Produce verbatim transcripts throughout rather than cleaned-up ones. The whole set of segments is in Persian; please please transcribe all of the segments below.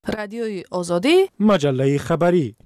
رادیوی آزادی، مجله خبری.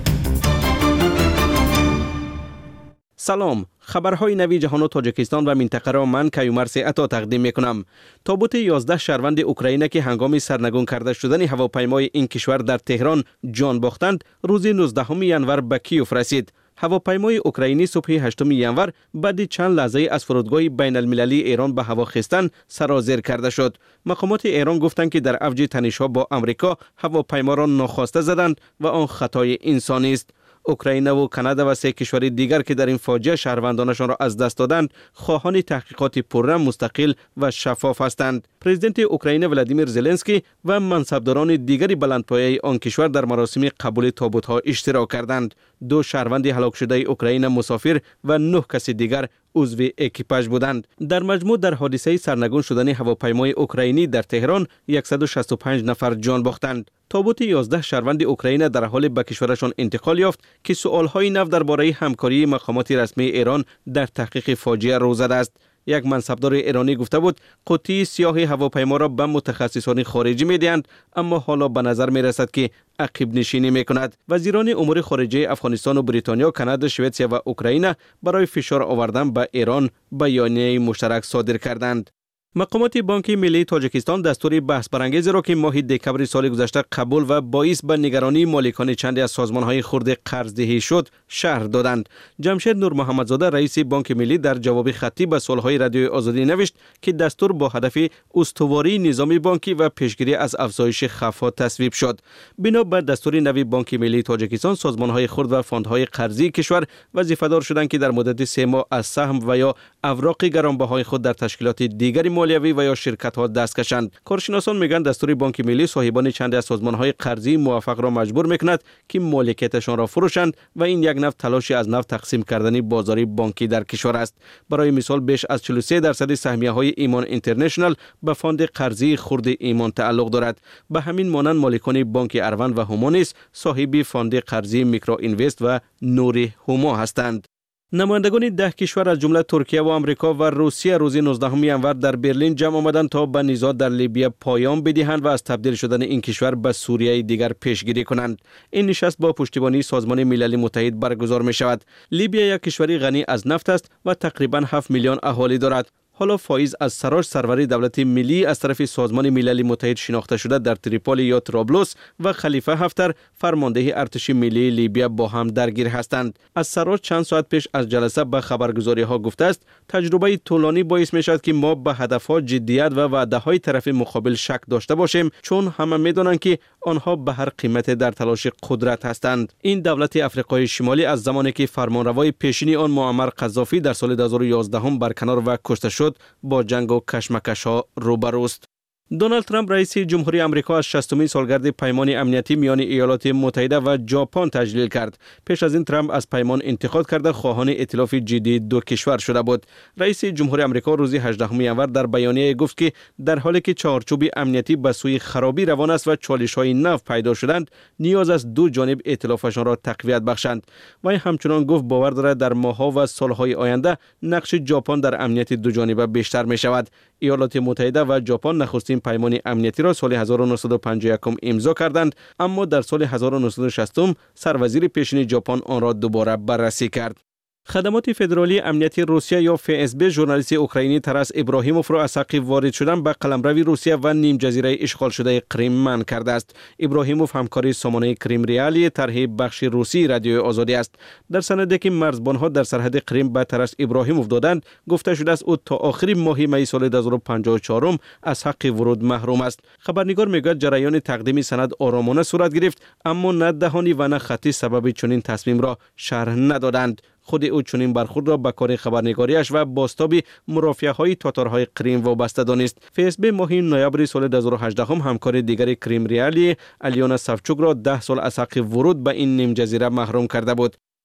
سلام، خبرهای نوی جهان و تاجیکستان و منطقه را من کیومرث عطا تقدیم میکنم. تابوت یازده شهروند اوکراینی که هنگام سرنگون کرده شدن هواپیمای این کشور در تهران جان باختند، روز نوزدهم ژانویه به کیف رسید. هواپیمای اوکراینی صبح هشتم ژانویه بعد چند لحظه از فرودگاه بین المللی ایران به هوا خستن سرازیر کرده شد. مقامات ایران گفتند که در اوج تنش‌ها با آمریکا هواپیما را ناخواسته زدند و آن خطای انسانی است. اوکراین و کانادا و سه کشور دیگر که در این فاجعه شهروندانشان را از دست دادند، خواهان تحقیقات پررم، مستقل و شفاف هستند. پرزیدنت اوکراین ولادیمیر زلنسکی و منصبداران دیگری بلندپایه آن کشور در مراسم قبول تابوت‌ها اشتراک کردند. دو شهروند هلاک شده اوکراین مسافر و نه کس دیگر عضو اکیپاژ بودند. در مجموع در حادثه سرنگون شدن هواپیمای اوکراینی در تهران صد و شصت و پنج نفر جان باختند. تابوت یازده شهروند اوکراین در حال به کشورشان انتقال یافت که سوال‌های نو درباره همکاری مقامات رسمی ایران در تحقیق فاجعه رو زده است. یک منصبدار ایرانی گفته بود قوطی سیاه هواپیما را به متخصصان خارجی می‌دهند، اما حالا به نظر می‌رسد که عقب نشینی می‌کند. وزیران امور خارجه افغانستان و بریتانیا، کانادا، سوئیسرا و اوکراین برای فشار آوردن به ایران بیانیه مشترک صادر کردند. مقامات بانک ملی تاجیکستان دستور بحث برانگیزی را که ماه دکمبر سال گذشته قبول و باعث به نگرانی مالکان چندی از سازمان‌های خرد قرضدهی شد شرح دادند. جمشید نور محمدزاده رئیس بانک ملی در جواب خطی به سوال‌های رادیوی آزادی نوشت که دستور با هدف استواری نظام بانکی و پیشگیری از افزایش خفا تصویب شد. بنا به دستور نوی بانک ملی تاجیکستان، سازمان‌های خرد و فاندهای قرضی کشور وظیفه‌دار شدند که در مدت سه ماه از سهم و یا اوراق گرانبهای خود در تشکیلات دیگری مالیوی و یا شرکت ها دست کشند. کارشناسان میگن دستور بانک ملی صاحبان چند از سازمان های قرضی موفق را مجبور میکند که مالکیتشان را فروشند و این یک نوع تلاش از نو تقسیم کردن بازاری بانکی در کشور است. برای مثال بیش از چهل و سه درصد سهمیه های ایمان اینترنشنال به فاند قرضی خرد ایمان تعلق دارد. به همین مانند مالکان بانک اروند و هومانیس صاحب فاند قرضی میکرو اینوست و نور هوما هستند. نمایندگان ده کشور از جمله ترکیه و آمریکا و روسیه روز نوزدهم ژانویه در برلین جمع آمدند تا به نزاع در لیبی پایان بدهند و از تبدیل شدن این کشور به سوریه دیگر پیشگیری کنند. این نشست با پشتیبانی سازمان ملل متحد برگزار می شود. لیبی یک کشور غنی از نفت است و تقریبا هفت میلیون اهالی دارد. حالا فایز از سراج، سرور دولت ملی از طرف سازمان ملل متحد شناخته شده، در تریپولی یا طرابلس و خلیفه حفتر فرمانده ارتش ملی لیبیا با هم درگیر هستند. از سراج چند ساعت پیش از جلسه به خبرگزاری ها گفته است تجربه طولانی باعث می شود که ما به هدف ها، جدیت و وعده های طرف مقابل شک داشته باشیم، چون همه می دانند که آنها به هر قیمت در تلاش قدرت هستند. این دولت آفریقای شمالی از زمانی که فرمانروای پیشینی آن معمر قذافی در سال دو هزار و یازده برکنار و کشته شد با جنگ و کشمکش ها روبروست. دونالد ترامپ رئیس جمهوری آمریکا از شصتمین سالگرد پیمان امنیتی میان ایالات متحده و ژاپن تجلیل کرد. پیش از این ترامپ از پیمان انتقاد کرده خواهان ائتلاف جدی دو کشور شده بود. رئیس جمهوری آمریکا روز هجدهم ژانویه در بیانیه گفت که در حالی که چارچوب امنیتی به سوی خرابی روان است و چالش‌های نو پیدا شدند، نیاز است دو جانب ائتلافشان را تقویت بخشند. و همچنان گفت باور دارد در ماه‌ها و سال‌های آینده نقش ژاپن در امنیت دو جانبه بیشتر می‌شود. ایالات متحده و ژاپن نخستین پیمان امنیتی را سال هزار و نهصد و پنجاه و یک امضا کردند، اما در سال هزار و نهصد و شصت سروزیر پیشین ژاپن آن را دوباره بررسی کرد. خدمات فدرالی امنیتی روسیه یا اف اس بی ژورنالیست اوکراینی تراس ابراهیموف را از حق وارد شدن به قلمرو روسیه و نیم جزیره اشغال شده کریم منع کرده است. ابراهیموف همکاری سامانه کریم ریالی طرح بخش روسی رادیوی آزادی است. در سندی که مرزبانها در سرحد کریم به تراس ابراهیموف دادند، گفته شده است او تا آخر ماه می سال دو هزار و پنجاه و چهار از حق ورود محروم است. خبرنگار میگوید جریان تقدیم سند آرامانه صورت گرفت، اما نه دهانی و نه خطی سبب چنین تصمیم را شرح ندادند. خود او چنین برخورد را به کار خبرنگاریش و بازتاب مرافعه‌های تاتارهای کریم وابسته دانست. اف اس بی ماه نوامبر سال دو هزار و هجده همکار دیگر کریم ریالی الیانا سافچوک را ده سال از حق ورود به این نیم جزیره محروم کرده بود.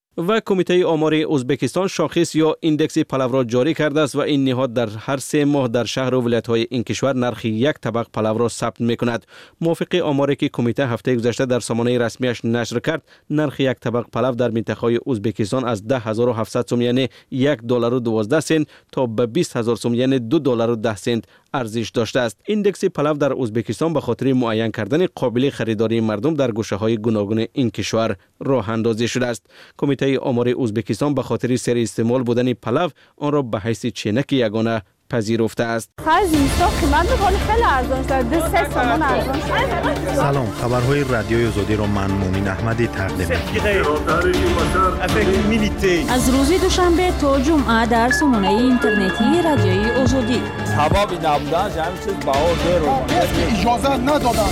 و کمیته آمار ازبکستان شاخص یا ایندکس پلو را جاری کرده است و این نهاد در هر سه ماه در شهر و ولایت‌های این کشور نرخ یک طبق پلو را ثبت می‌کند. موافق آماری که کمیته هفته گذشته در سامانه رسمیش نشر کرد، نرخ یک طبق پلو در منطقه ازبکستان از ده هزار و هفتصد سوم یعنی یک دلار و دوازده سنت تا به بیست هزار سوم یعنی دو دلار و ده سنت ارزش داشته است. ایندکس پلو در ازبکستان به خاطر معین کردن قابل خریداری مردم در گوشه‌های گوناگون این کشور راه اندازی شده است. کمیته آمار ازبکستان به خاطر سر استعمال بودن پلو آن را به حیث چینک یگانه پذیرفته است. سلام، خبرهای رادیوی آزادی را من مومن احمدی تقدیم می‌کنم. از روز دوشنبه تا جمعه در سامانه اینترنتی رادیوی آزادی. حبابی نبودن جمع چیز بهار دیر اجازه ندادن.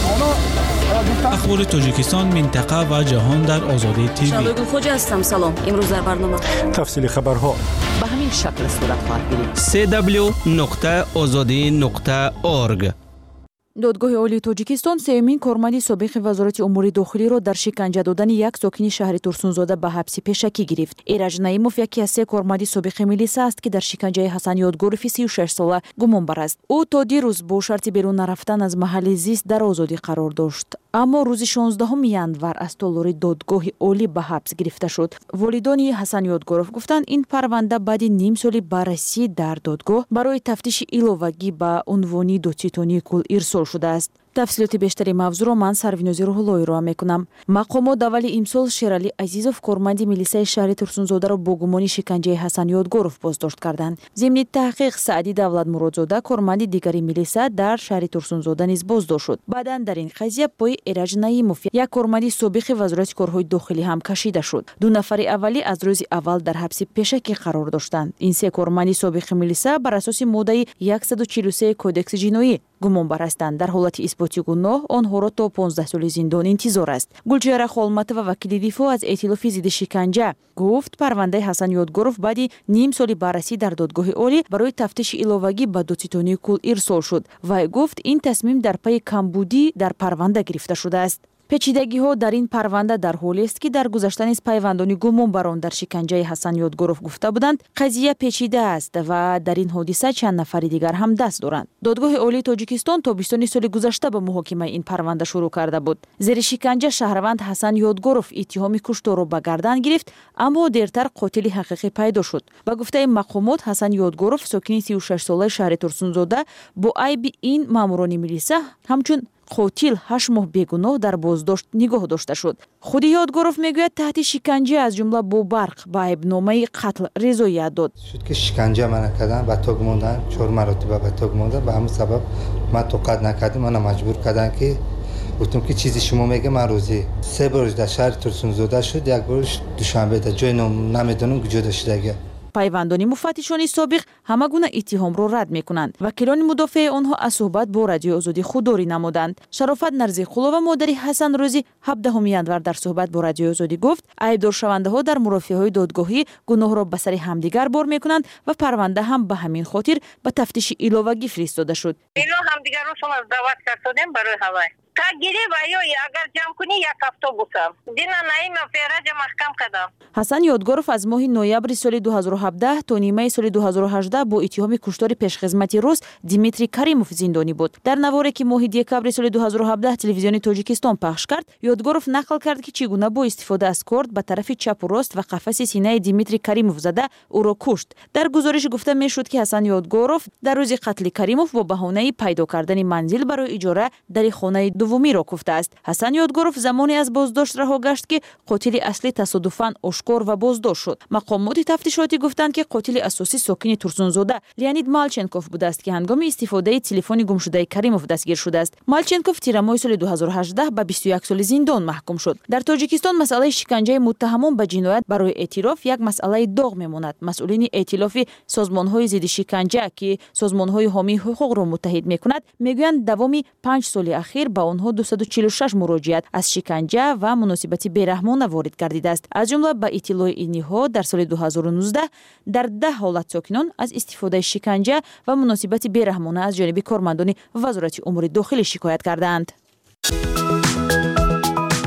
اخبار تاجیکستان، منطقه و جهان در آزادی تیوی. شادو خوجا هستم. سلام. امروز در برنامه تفصیل خبرها به همین شکل صورت خواهد گرفت. سی دبلیو نقطه آزادی نقطه اورگ. دادگاه عالی تاجیکستان سومین کارمند سابق وزارت امور داخلی را در شکنجه دادن یک ساکن شهر ترسونزاده به حبس پیشکی گرفت. ایرج نعیمов یکی از سه کارمند سابق میلیسا است که در شکنجه حسن یادگوروف سی و شش ساله گمان بر است. او تا دیروز با شرط بیرون نرفتن از محل زیست در آزادی قرار داشت، اما روز شانزدهم ینور از تالار دادگاه عالی به حبس گرفته شد. والدان حسن یادگوروف گفتند این پرونده بعد نیم سال بررسی در دادگاه برای تفتیش ایلوگی به عنوان دادستانی کل ارسال شده است. تفصیلات بیشتری موضوع را من سروینوزی روح‌اللهی را میکنم. مقامات اولی امسال شیرعلی عزیزов کارمند میلیسای شهر ترسونزاده را با گمان شکنجه حسن یادگوروف بازداشت کردند. ضمن تحقیق سعدی دولت مرادزاده کارمند دیگری میلیسا در شهر ترسونزاده نیز بازداشت شد. بعداً در این قضیه پای ایرج نعیمов یک کارمند سابق وزارت کارهای داخلی هم کشیده شد. دو نفر اولی از روز اول در حبس پیشکی قرار داشتند. این سه کارمند سابق میلیسا بر اساس ماده صد و چهل و سه کدکس جنایی گمان بر هستند. در حالت اثبات گناه آنها را تا پانزده سال زندان انتظار است. گلچهره خالمتова وکیل دفاع از ائتلاف ضد شکنجه گفت پرونده حسن یادگوروف بعد نیم سال بررسی در دادگاه عالی برای تفتیش ایلوگی به دادستانی کل ارسال شد و گفت این تصمیم در پی کمبودی در پرونده گرفته شده است. پیچیدگی ها در این پرونده در حالی است که در گذشته نیز پیوندان گمان بر آن در شکنجه حسن یادگوروف گفته بودند قضیه پیچیده است و در این حادثه چند نفر دیگر هم دست دارند. دادگاه عالی تاجیکستان تابستان سال گذشته به محاکمه این پرونده شروع کرده بود. زیر شکنجه شهروند حسن یادگوروف اتهام کشتار را به گردن گرفت، اما دیرتر قاتل حقیقی پیدا شد. به گفته مقامات حسن یادگوروف ساکن سی و شش ساله شهر ترسونزاده با عیب این ماموران میلیسا همچون قاتل هشت ماه بیگناه در بازداشت نگاه داشته شد. خود یادگوروف میگوید تحت شکنجه از جمله با برق به عیبنامه قتل رضایت داد. شد که شکنجه من کردن و تاگ موندن چهار مرتبه به تاگ موندن به همون سبب من توقع نکردم، من مجبور کردن که گفتم که چیزی شما میگه من روزی سه بار در شهر ترسونزاده شد، یک بارش دوشنبه در جای نمیدونم کجا داشته. پیوندان مفتشان سابق همه گونه اتهام را رد میکنند. وکیلان مدافع آنها از صحبت با رادیو آزادی خودداری نمودند. شرافت نرزیقلووا مادری حسن روزی هفدهم ینور در صحبت با رادیو آزادی گفت عیبدار شونده ها در مرافعه‌های دادگاهی گناه را به سر همدیگر بار میکنند و پرونده هم به همین خاطر به تفتیش ایلوگی فرستاده شد. اینا همدیگر رو شما دعوت کردیم برای هوای تا گیری و یا اگر جمع کنی یک هفته بسم دینا نعیم فیرج محکم کردم. حسن یادگوروف از ماه نوامبر سال دو هزار و هفده تا نیمه سال دو هزار و هجده با اتهام کشتار پیشخدمتی روس دیمیتری کریموف زندانی بود. در نواری که ماه دکبر سال دو هزار و هفده تلویزیون تاجیکستان پخش کرد، یادگوروف نقل کرد که چگونه با استفاده از کارد به طرف چپ و راست و قفس سینه دیمیتری کریموف زده او را کشت. در گزارش گفته میشد که حسن یادگوروف در روز قتل کریموف با بهانه پیدا کردن منزل برای اجاره در خانه دومی را کوفته است. حسن یادگوروف زمانی از بازداشت رها گشت که قاتل اصلی تصادفاً آشکار و بازداشت شد. مقامات تفتیشاتی گفتند که قاتل اساسی ساکن ترسونزاده لیانید مالچنکوف بوده است که هنگام استفاده تلفن گم شده کریموف دستگیر شده است. مالچنکوف تیر ماه سال دو هزار و هجده به بیست و یک سال زندان محکوم شد. در تاجیکستان مسئله شکنجه متهمان به جنایت برای اعتراف یک مسئله داغ میماند. مسئولین ائتلاف سازمان‌های ضد شکنجه که سازمان‌های حامی حقوق را متحد می‌کند میگویند دوام پنج سال اخیر به آنها دویست و چهل و شش مراجعت از شکنجه و مناسبت بیرحمانه وارد گردیده است. از جمله به اطلاع اینها در سال دو هزار و نوزده در ده حالت ساکنان از استفاده شکنجه و مناسبت بیرحمانه از جانب کارمندان وزارت امور داخلی شکایت کردند.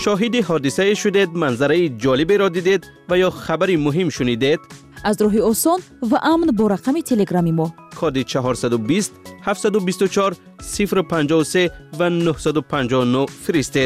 شاهد حادثه شدید، منظره جالبی را دیدید و یا خبری مهم شنیدید؟ از راهی آسان و امن با رقم تلگرامی ما کد چهارصد و بیست هفتصد و بیست و چهار صفر پنجاه و سه و نهصد و پنجاه و نه فرستید.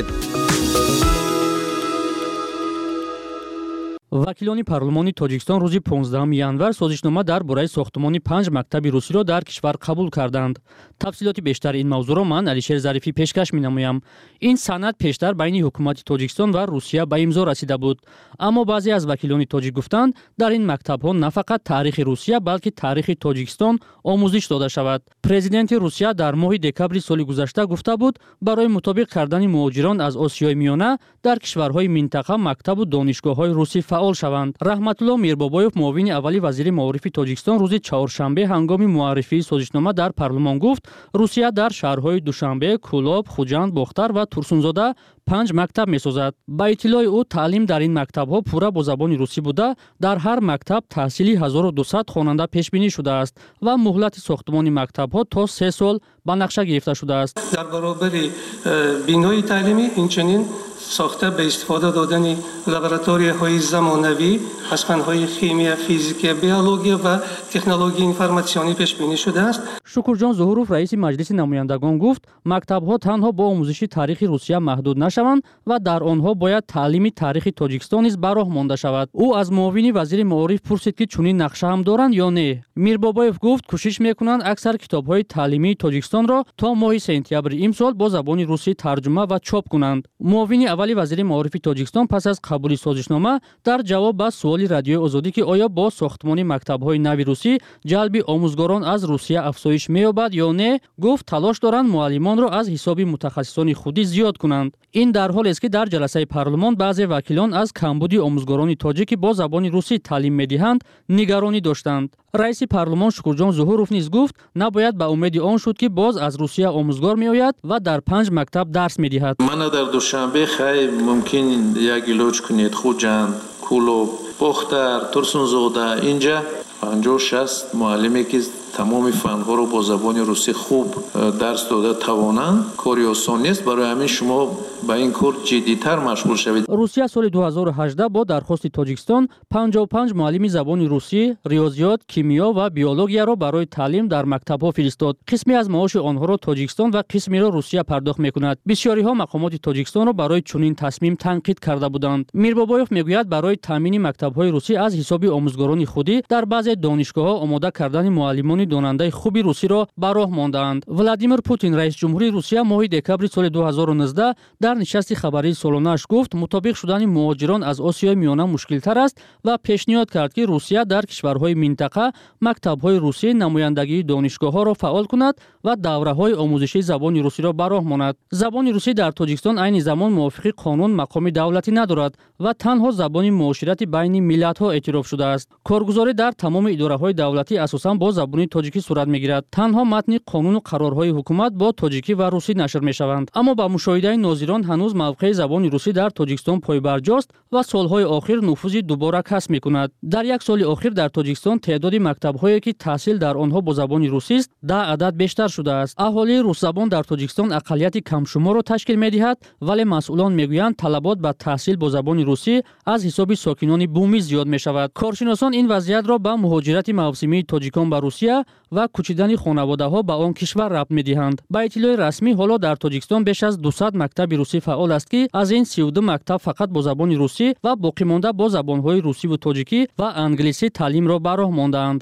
وکیلان پارلمانی تاجیکستان روز پانزدهم январ سازشنامه дар бораи сохтмони панҷ мактаби русиро дар кишвар қабул карданд. Тафсилоти бештари ин мавзӯъро ман Алишер Зарифӣ пешкаш менамоям. Ин санад пештар байни ҳукумати Тоҷикистон ва Русия ба имзо расида буд. Аммо баъзе аз вакилони тоҷик гуфтанд, дар ин мактабҳо на фақат таърихи Русия, балки таърихи Тоҷикистон омӯзиш дода шавад. Президенти Русия дар моҳи декабри соли гузашта гуфта буд, барои мутобиқ кардани муҳоҷирон аз Осиёи Миёна дар кишварҳои минтақа мактабу донишгоҳҳои русӣ фаъол шаванд. Раҳматулло Мирбобоев, муовини аввали вазири маорифи Тоҷикистон, рӯзи чаҳоршанбе ҳангоми муаррифии созишнома дар парлумон гуфт, Русия дар шаҳрҳои Душанбе, Кӯлоб, Хуҷанд, Бохтар ва Турсунзода панҷ мактаб месозад. Ба иттилои ӯ, таълим дар ин мактабҳо пурра бо забони русӣ буда, дар ҳар мактаб таҳсили ҳазору дусад хонанда пешбинӣ шудааст ва муҳлати сохтмони мактабҳо то се сол ба нақша гирифта шудааст. дар баробари бинои таълимӣ инчунин сохта ба истифода додани лабораторияҳои замонавӣ аз фанҳои химия, физика, биология ва технологияи информатсионӣ пешбинӣ шудааст. Шукурҷон Зуҳуров, раиси маҷлиси намояндагон, гуфт, мактабҳо танҳо бо омӯзиши таърихи Русия маҳдуд нашаванд ва дар онҳо бояд таълими таърихи Тоҷикистон низ ба роҳ монда шавад. Ӯ аз муовини вазири маориф пурсид, ки чунин нақша ҳам доранд ё не. Мирбобоев гуфт, кӯшиш мекунанд аксар китобҳои таълимии Тоҷикистонро то моҳи сентябри имсол бо забони русӣ тарҷума ва чоп кунанд. Муовини аввали вазири маорифи Тоҷикистон пас аз қабули созишнома дар ҷавоб ба суоли Радиои Озодӣ, ки оё бо сохтмони мактабҳои нави русӣ ҷалби омӯзгорон аз Русия афзоиш меёбад ё не, гуфт талош доранд муаллимонро аз ҳисоби мутахассисони худӣ зиёд кунанд. Ин дар ҳолест, ки дар ҷаласаи парлумон баъзе вакилон аз камбуди омӯзгорони тоҷик, ки бо забони русӣ таълим медиҳанд, нигаронӣ доштанд. Раиси парлумон Шукурҷон Зуҳуров низ гуфт, набояд ба умеди он шуд, ки боз аз Русия омӯзгор меояд ва дар панҷ мактаб дарс медиҳад. Мана дар Душанбе хай мумкин як илоҷ кунед, Хуҷанд, Кӯлоб, Бохтар, Турсунзода, инҷа панҷоҳ шаст муаллиме ки тамоми фанҳоро бо забони русӣ хуб дарс дода тавонанд, кори осон нест. Барои ҳамин шумо ба ин кор ҷиддитар машғул шавед. Русия соли ду ҳазору ҳаждаҳ бо дархости Тоҷикистон панҷоҳ و панҷ муаллими забони русӣ, риёзиёт, кимиё ва биологияро барои таълим дар мактабҳо фиристод. Қисме аз маоши онҳоро Тоҷикистон ва қисмеро Русия пардохт мекунад. Бисёриҳо мақомоти Тоҷикистонро барои чунин тасмим танқид карда буданд. Мирбобоев мегӯяд, барои таъмини мактабҳои русӣ аз ҳисоби омӯзгорони худӣ дар баъзе донишгоҳҳо омода кардани муаллимони донандаи хуби русиро ба роҳ мондаанд. Владимир Путин, раисҷумҳури Русия, моҳи декабри соли ду ҳазору нуздаҳ дар нишасти хабарии солонааш гуфт, мутобиқ шудани муҳоҷирон аз Осиёи Миёна мушкилтар аст ва пешниҳод кард, ки Русия дар кишварҳои минтақа мактабҳои русӣ намояндагии донишгоҳҳоро фаъол кунад ва давраҳои омӯзишии забони русиро ба роҳ монад. Забони русӣ дар Тоҷикистон айни замон мувофиқи қонун мақоми давлатӣ надорад ва танҳо забони муоширати байни миллатҳо эътироф шудааст. Коргузорӣ дар тамоми идораҳои давлатӣ асосан бо забони тоҷикӣ сурат мегирад. Танҳо матни қонуну қарорҳои ҳукумат бо тоҷикӣ ва русӣ нашр мешаванд. Аммо ба мушоҳидаи нозирон ҳанӯз мавқеи забони русӣ дар Тоҷикистон пойбарҷост ва солҳои охир нуфузи дубора касб мекунад. Дар як соли охир дар Тоҷикистон теъдоди мактабҳое, ки таҳсил дар онҳо бо забони русист, даҳ адад бештар шудааст. Аҳолии русзабон дар Тоҷикистон ақалияти камшуморо ташкил медиҳад, вале масъулон мегӯянд талабот ба таҳсил бо забони русӣ аз ҳисоби сокинони бумӣ зиёд мешавад. Коршиносон ин вазъиятро ба муҳоҷирати мавсимии тоҷикон ба Русия ва кӯчидани хонаводаҳо ба он кишвар рабт медиҳанд. Ба иттилои расмӣ, ҳоло дар Тоҷикистон беш аз дусад мактаби русӣ фаъол аст, ки аз ин си و دو мактаб фақат бо забони русӣ ва боқимонда бо забонҳои русиву тоҷикӣ ва англисӣ таълимро ба роҳ мондаанд.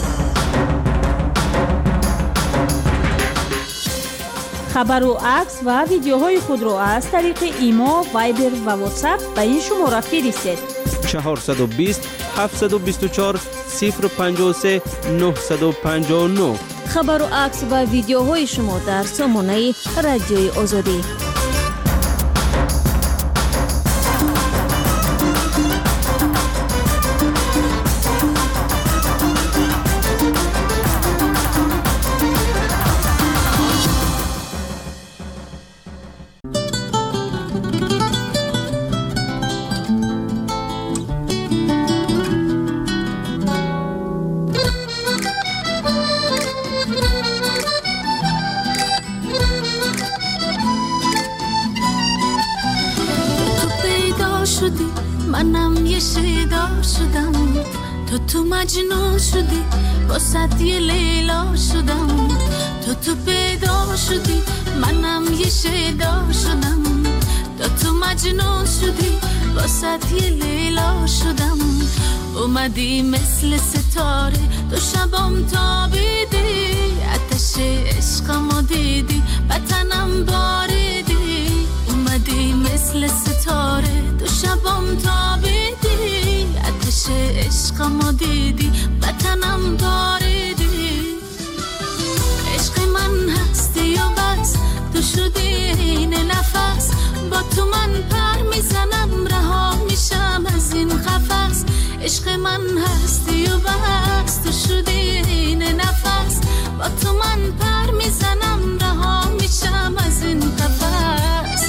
хабару акс ва видеоҳои худро аз тариқи имо, вайбер ва ватсап ба ин шумора фиристед. чаҳорсад و بیست هفتصد و بیست و چهار صفر پنجاه و سه نهصد و پنجاه و نه. хабару акс ва видеоҳои шумо дар сомонаи Радиои Озодӣ. شدی منم یه شیدا شدم تو تو مجنون شدی واسه یه لیلا شدم تو تو پیدا شدی منم یه شیدا شدم تو تو مجنون شدی واسه یه لیلا شدم اومدی مثل ستاره تو شبام تابیدی آتش عشقمو دیدی بتنم باریدی اومدی مثل ستاره تو شبام تابیدی آتش عشقمو دیدی بتنم باریدی عشق من هستی و بس تو شدی این نفس با تو من پر میزنم رها میشم از این قفس عشق من هستی و بس تو شدی این نفس با تو من پر میزنم رها میشم از این قفس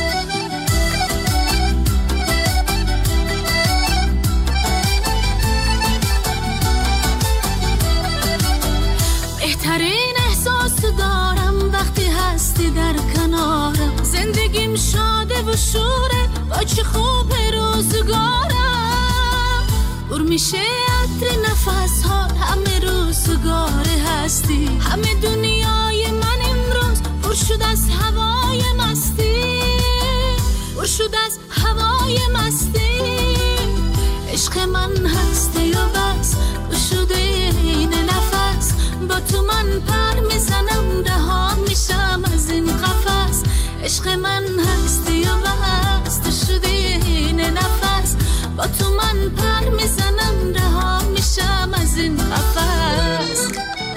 بهترین احساس دارم وقتی هستی در کنارم زندگیم شاده و شوره با چه خوب روزگارم بر میشه عطر نفس ها همه روزگاره هستی همه دنیای من امروز پر شد از هوای مستی پر شد از هوای مستی عشق من هستی و بس تو شده این نفس با تو من پر میزنم رها میشم از این قفس عشق من هستی و بس تو شده این نفس با تو من پر میزنم رها میشم از این قفس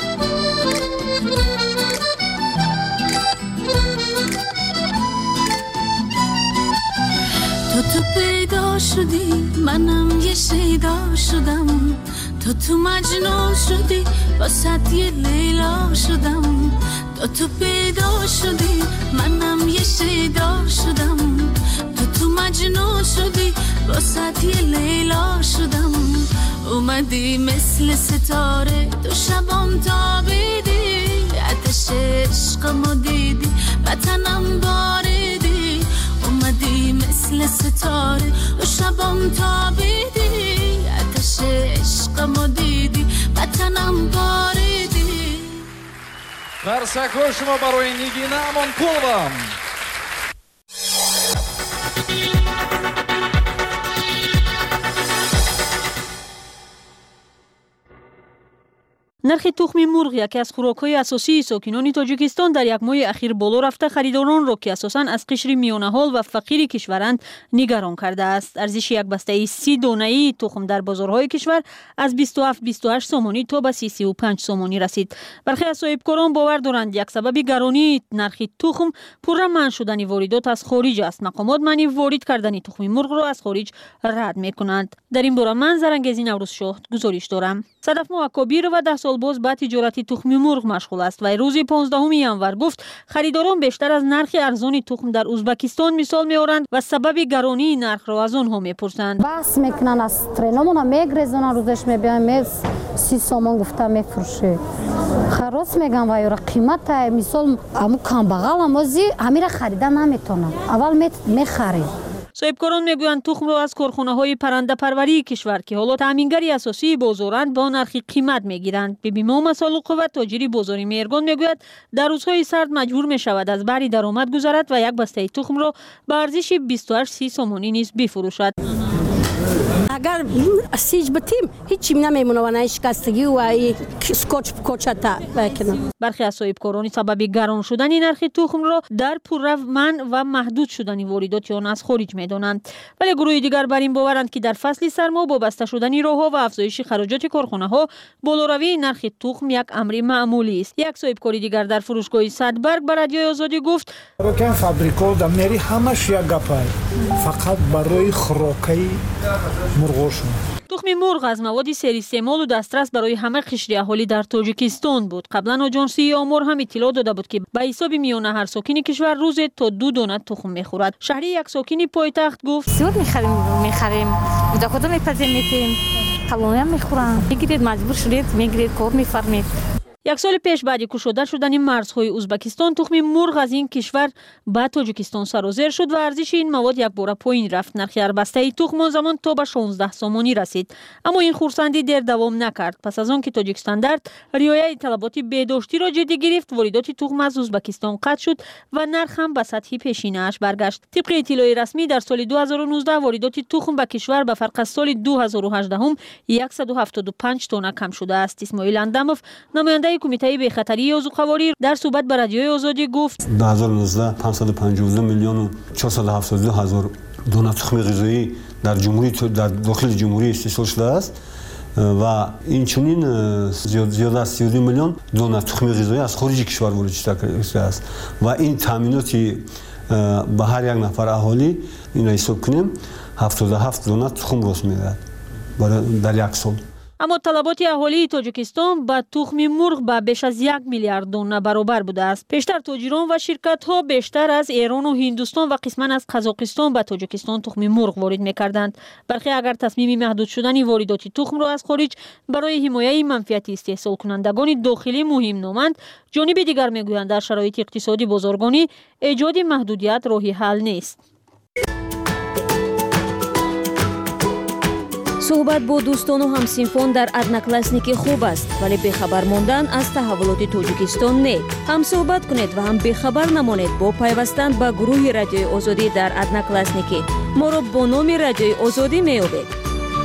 تو تو پیدا شدی منم یه شیدا شدم تو تو مجنون شدی واسه یه لیلا شدم تو تو پیدا شدی منم یه شیدا شدم تو تو مجنون شدی واسه یه لیلا شدم اومدی مثل ستاره تو شبام تابیدی آتش عشقمو دیدی بتنم باریدی اومدی مثل ستاره تو شبام تابیدی آتش عشقمو دیدی بتنم باریدی قرصکو شما برای نیگینه امان پولوام нархи тухми мурғ яке аз хӯрокҳои асосии сокинони тоҷикистон дар як моҳи ахир боло рафта харидоронро ки асосан аз қишри миёнаҳол ва фақири кишваранд нигарон кардааст. арзиши як бастаи си донаии тухм дар бозорҳои кишвар аз бисту ҳафт бисту ҳашт сомонӣ то ба си сию панҷ сомонӣ расид. бархе аз соҳибкорон бовар доранд як сабаби гаронии нархи тухм пурра манъ шудани воридот аз хориҷ аст. мақомот маъни ворид кардани тухми мурғро аз хориҷ рад мекунанд. дар ин бора ман зарангези наврӯзшоҳ гузориш дорам. садафмо акобирова даҳ сол боз ба тиҷорати тухми мурғ машғул аст. вай рӯзи понздаҳуми январ гуфт харидорон бештар аз нархи арзони тухм дар узбекистон мисол меоранд ва сабаби гаронии нархро аз онҳо мепурсанд. баҳс мекунанд аз треномона мегрезонанд рӯзеш мебиям мес си сомон гуфта мефурӯшӣ харос мегам вайора қимата мисол аму камбағалам ози ҳамира харида наметонам аввал мехарем. соҳибкорон мегӯянд тухмро аз корхонаҳои паррандапарварии кишвар ки ҳоло таъмингари асосии бозоранд бо нархи қимат мегиранд. биби моҳаммад солуқова тоҷири бозори меҳргон мегӯяд дар рӯзҳои сард маҷбур мешавад аз баҳри даромад гузарад ва як бастаи тухмро ба арзиши бисту ҳашт си сомонӣ низ бифурӯшад. агар сиҷ битим ҳичим намемонава на шикастагӣ ва скоч кочата вакина. бархе аз соҳибкорони сабаби гарон шудани нархи тухмро дар пурра манъ ва маҳдуд шудани воридоти он аз хориҷ медонанд. вале гурӯҳи дигар бар ин боваранд ки дар фасли сармо бо баста шудани роҳҳо ва афзоиши хароҷоти корхонаҳо болоравии нархи тухм як амри маъмулист. як соҳибкори дигар дар фурӯшгоҳи садбарг ба радиои озодӣ гуфт фабрикода мери ҳамаш як гапай фақат барои хӯрокаи мурғошон. тухми мурғ аз маводи серистеъмолу дастрас барои ҳама қишри аҳолӣ дар тоҷикистон буд. қаблан оҷонсии омор ҳам иттилоъ дода буд ки ба ҳисоби миёна ҳар сокини кишвар рӯзе то ду дона тухм мехӯрад. шаҳри як сокини пойтахт гуфт зиёд мехарем мехарем буда куда мепазем метем қалоям мехӯрам мегиред маҷбур шудед мегиред кор мефармед. یک سال پیش بعد کشوده شدن مرزهای ازبکستان تخم مرغ از این کشور به تاجیکستان سرازیر شد و ارزش این مواد یک بار پایین رفت. نرخ هر بسته تخم آن زمان تا به شانزده سامانی رسید، اما این خرسندی دیر دوام نکرد. پس از آن که تاجیک استاندارد رعایت طلبات بهداشتی را جدی گرفت، واردات تخم از ازبکستان قطع شد و نرخ هم به سطح پیشینه‌اش برگشت. طبق اطلاع رسمی در سال دو هزار و نوزده واردات تخم به کشور به فرق از سال دو هزار و هجده هم صد و هفتاد و پنج تن کم شده است. اسماعیل انداموف، نماینده کمیته به خطری عضوخواری، در صحبت با رادیوی آزادی گفت دو هزار و نوزده پانصد و پنجاه و دو میلیون و چهارصد و هفتاد و دو هزار دانه تخم غذایی در جمهوری در داخل جمهوری استحصال شده است و این چنین زیاد زیاد از سی و دو میلیون دانه تخم غذایی از خارج کشور وارد شده است و این تامیناتی به هر یک نفر اهالی این را حساب کنیم هفتاد و هفت دانه تخم راست می‌دهد برای در یک سال. اما طلبات اهالی تاجیکستان با تخم مرغ به بیش از یک میلیارد دانه برابر بوده است. پیشتر تاجران و شرکت ها بیشتر از ایران و هندوستان و قسما از قزاقستان به تاجیکستان تخم مرغ وارد می‌کردند. برخی اگر تصمیم محدود شدن واردات تخم را از خارج برای حمایت منفعت استحصال کنندگان داخلی مهم نامند، جانب دیگر میگویند در شرایط اقتصادی بازرگانی ایجاد محدودیت راه حل نیست. صحبت با دوستان و همسینفان در ادناکلاسنیکی خوب است، ولی بخبر ماندن از تحولات تاجیکستان نه. هم صحبت کنید و هم بخبر نمانید با پیوستن به گروه رادیوی آزادی در ادناکلاسنیکی. ما را با نام رادیوی آزادی می‌یابید.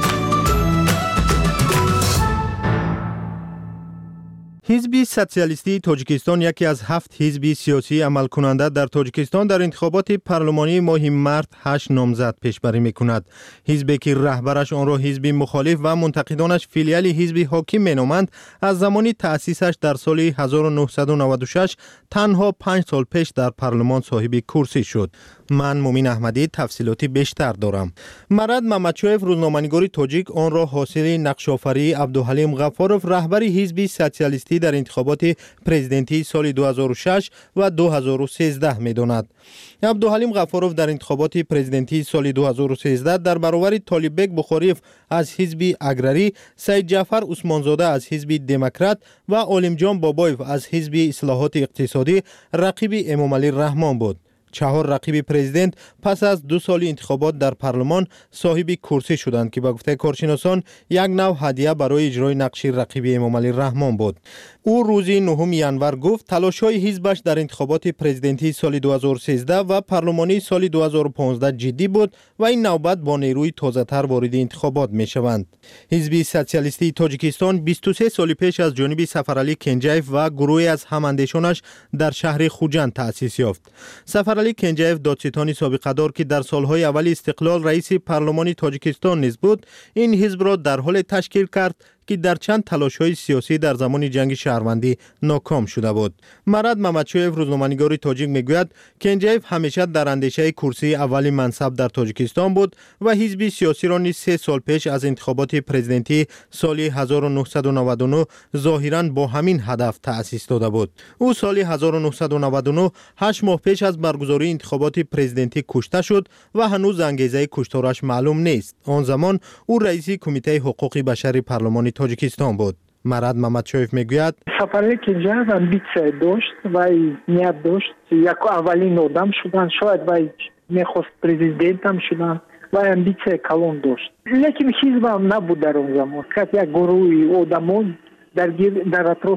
حزب سوسیالیستی تاجیکستان یکی از هفت حزب سیاسی عمل کننده در تاجیکستان در انتخابات پارلمانی ماه مارس هشت نامزد پیشبری میکند. حزبی که رهبرش آن را حزب مخالف و منتقدانش فیلیال حزب حاکم مینامند، از زمان تأسیسش در سال هزار و نهصد و نود و شش تنها پنج سال پیش در پارلمان صاحب کرسی شد. من مومین احمدی تفصیلاتی بیشتر دارم. مراد ممدچویف روزنامه‌نگار تاجیک آن را حاصل نقش‌آفری عبدالحلیم غفاروف رهبر حزب سوسیالیستی در انتخابات پرزیدنتی سال دو هزار و شش و دو هزار و سیزده می‌داند. عبدالحلیم غفاروف در انتخابات پرزیدنتی سال دو هزار و سیزده در برابر طالبک بخاریف از حزب اگراری، سید جعفر عثمانزاده از حزب دموکرات و عالمجان بابایف از حزب اصلاحات اقتصادی رقیب امامعلی رحمان بود. چهار رقیب پرزیدنت پس از دو سال انتخابات در پارلمان صاحب کرسی شدند که با گفته کارشناسان یک نوع هدیه برای اجرای نقش رقیب امامعلی رحمان بود. او روز نهم ینور گفت تلاش‌های حزبش در انتخابات پرزیدنتی سال دو هزار و سیزده و پارلمانی سال دو هزار و پانزده جدی بود و این نوبت با نیروی تازه‌تر وارد انتخابات می‌شوند. حزب سوسیالیستی تاجیکستان بیست و سه سال پیش از جانب سفرعلی کنجایف و گروهی از هماندیشانش در شهر خوجند تأسیس یافت. سفرعلی کنجایف دادستانی سابقه‌دار که در سالهای اول استقلال رئیس پارلمان تاجیکستان نیز بود، این حزب را در حال تشکیل کرد که در چند تلاش‌های سیاسی در زمان جنگ شهروندی ناکام شده بود. مراد ممدچویف روزنامه‌نگار تاجیک میگوید کنجایف همیشه در اندیشه کرسی اولی منصب در تاجیکستان بود و حزب سیاسی را نیز سه سال پیش از انتخابات پرزیدنتی سال هزار و نهصد و نود و نه ظاهراً با همین هدف تأسیس داده بود. او سال هزار و نهصد و نود و نه هشت ماه پیش از برگزاری انتخابات پرزیدنتی کشته شد و هنوز انگیزه کشتارش معلوم نیست. آن زمان او رئیس کمیته حقوق بشر پارلمان تاجیکستان بود. مراد ممدچویف میگوید سفرعلی کنجایف امبیسیا داشت و نیت داشت یک اولین آدم شدن، شاید و میخواست پرزیدنت هم شدن و امبیسیا کلان داشت، لیکن حزب هم نبود در اون زمان. که یک گروه آدمان در در اطراف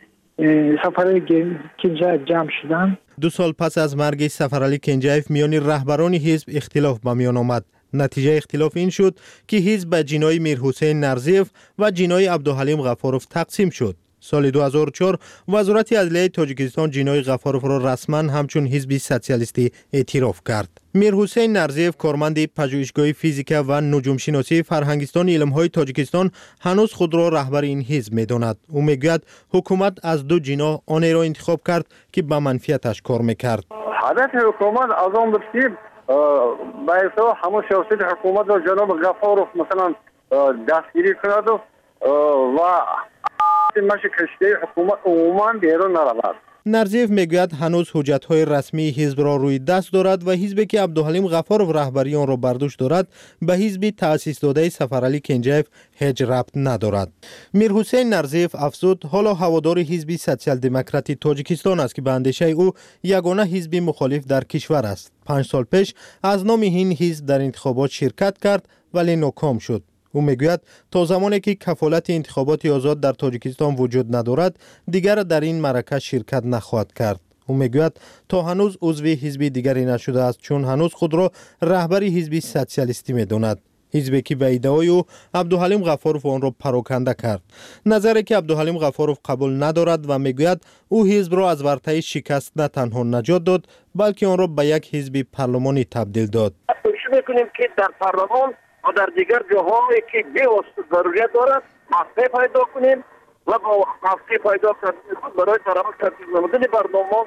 سفرعلی کنجایف جمع شدن. دو سال پس از مرگ سفرعلی کنجایف میان رهبران حزب اختلاف به میان آمد. نتیجه اختلاف این شد که حزب به جنای میرحسین نرزیف و جنای عبدالحلیم غفاروف تقسیم شد. سال دو هزار و چهار وزارت عدلیه تاجیکستان جنای غفاروف را رسما همچون حزب سوسیالیستی اعتراف کرد. میرحسین نرزیف کارمند پژوهشگاه فیزیک و نجومشناسی فرهنگستان علمهای تاجیکستان هنوز خود را رهبر این حزب می‌داند. او میگوید حکومت از دو جنا آن را انتخاب کرد که به منفعتش کار می‌کرد. هدف حکومت از آن بود که با حساب همه سیاست حکومت و جناب غفاروف مثلا دستگیری کند و مش کشتی حکومت عموما بیرون نرود نرزیف میگوید هنوز حجت‌های رسمی حزب را روی دست دارد و حزبی که عبدالحلیم غفارов رهبری آن را بر دوش دارد به حزب تأسیس داده سفرعلی کنجیف هیچ ربط ندارد. میرحسین نرزیف افزود حالا هوادار حزب سوسیال دموکراتی تاجیکستان است که به اندیشه او یگانه حزب مخالف در کشور است. پنج سال پیش از نام این حزب در انتخابات شرکت کرد ولی ناکام شد. او میگوید تا زمانی که کفالت انتخابات آزاد در تاجیکستان وجود ندارد دیگر در این معرکه شرکت نخواهد کرد. او میگوید تا هنوز عضو حزب دیگری نشده است چون هنوز خود را رهبر حزب سوسیالیستی میداند. حزبی که به ادعای او عبدالحلیم غفارov آن را پراکنده کرد. نظری که عبدالحلیم غفارov قبول ندارد و میگوید او حزب را از ورطه شکست نه تنها نجات داد بلکه آن را به یک حزب پارلمانی تبدیل داد. کوشش میکنیم که در پارلمان و در دیگر جاهایی که بی‌واسطه ضروریت دارد مقطع پیدا کنیم و با مقطع پیدا کردن برای ترقی کردن برنامه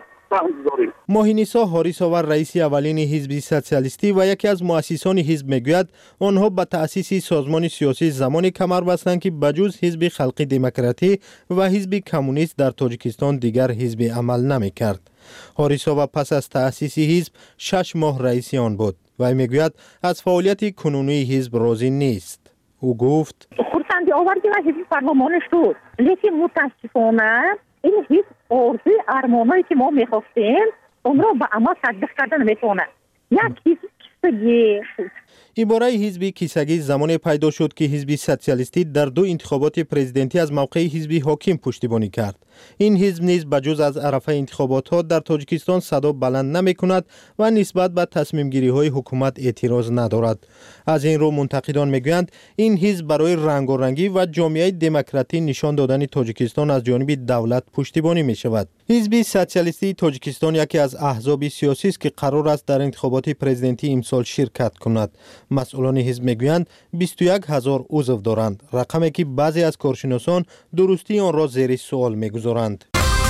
ماهینیسا حاریساور رئیس اولین حزب سوسیالیستی و یکی از مؤسسان حزب میگوید آنها به تأسیس سازمان سیاسی زمانی کمر بستند که بجز حزب خلقی دموکراتی و حزب کمونیست در تاجیکستان دیگر حزب عمل نمیکرد. حاریساور پس از تأسیس حزب شش ماه رئیس آن بود و میگوید از فعالیت کنونی حزب راضی نیست. او گفت خرسندی آوردی و حزب پارلمان شد لیکن متاسفانه این حزب آرزوی ارمانایی که ما میخواستیم اون را به عمل تطبیق کردن نمیتونه. یک حزب کیسگی شد. عباره حزب کیسگی زمانی پیدا شد که حزب سوسیالیستی در دو انتخابات پرزیدنتی از موقع حزب حاکم پشتیبانی کرد. این حزب نیز بجز از عرفه انتخابات ها در تاجیکستان صدا بلند نمی کند و نسبت به تصمیم گیری های حکومت اعتراض ندارد. از این رو منتقدان میگویند این حزب برای رنگارنگی و جامعه دموکراتی نشان دادن تاجیکستان از جانب دولت پشتیبانی می شود. حزب سوسیالیستی تاجیکستان یکی از احزاب سیاسی است که قرار است در انتخابات پرزیدنتی امسال شرکت کند. مسئولان حزب میگویند بیست و یک هزار عضو دارند، رقمی که بعضی از کارشناسان درستی آن را زیر سوال میگذارند.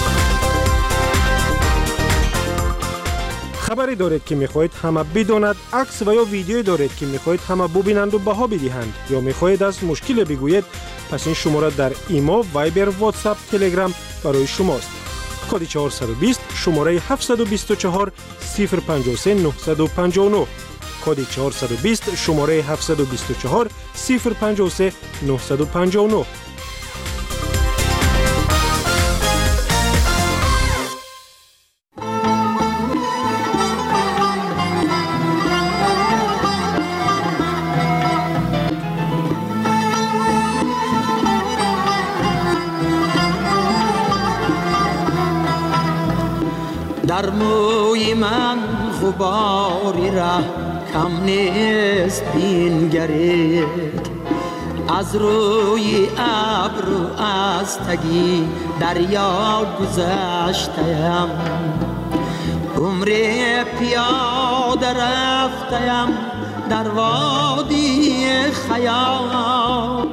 خبری دارید که میخواهید همه بداند، عکس و یا ویدیویی دارید که میخواهید همه ببینند و بها بدهند یا میخواهید از مشکل بگویید، پس این شماره در ایما، وایبر، واتساپ، تلگرام برای شماست. کد چهارصد و بیست شماره هفتصد و بیست و چهار صفر پنجاه و سه نهصد و پنجاه و نه. کد چهارصد و بیست شماره هفتصد و بیست و چهار صفر پنجاه و سه نهصد و پنجاه و نه. در موی من غباری ره کم نیست بینگرید، از روی ابر و از تگی دریا گذشتم، عمر پیاده رفتم در وادی خیال،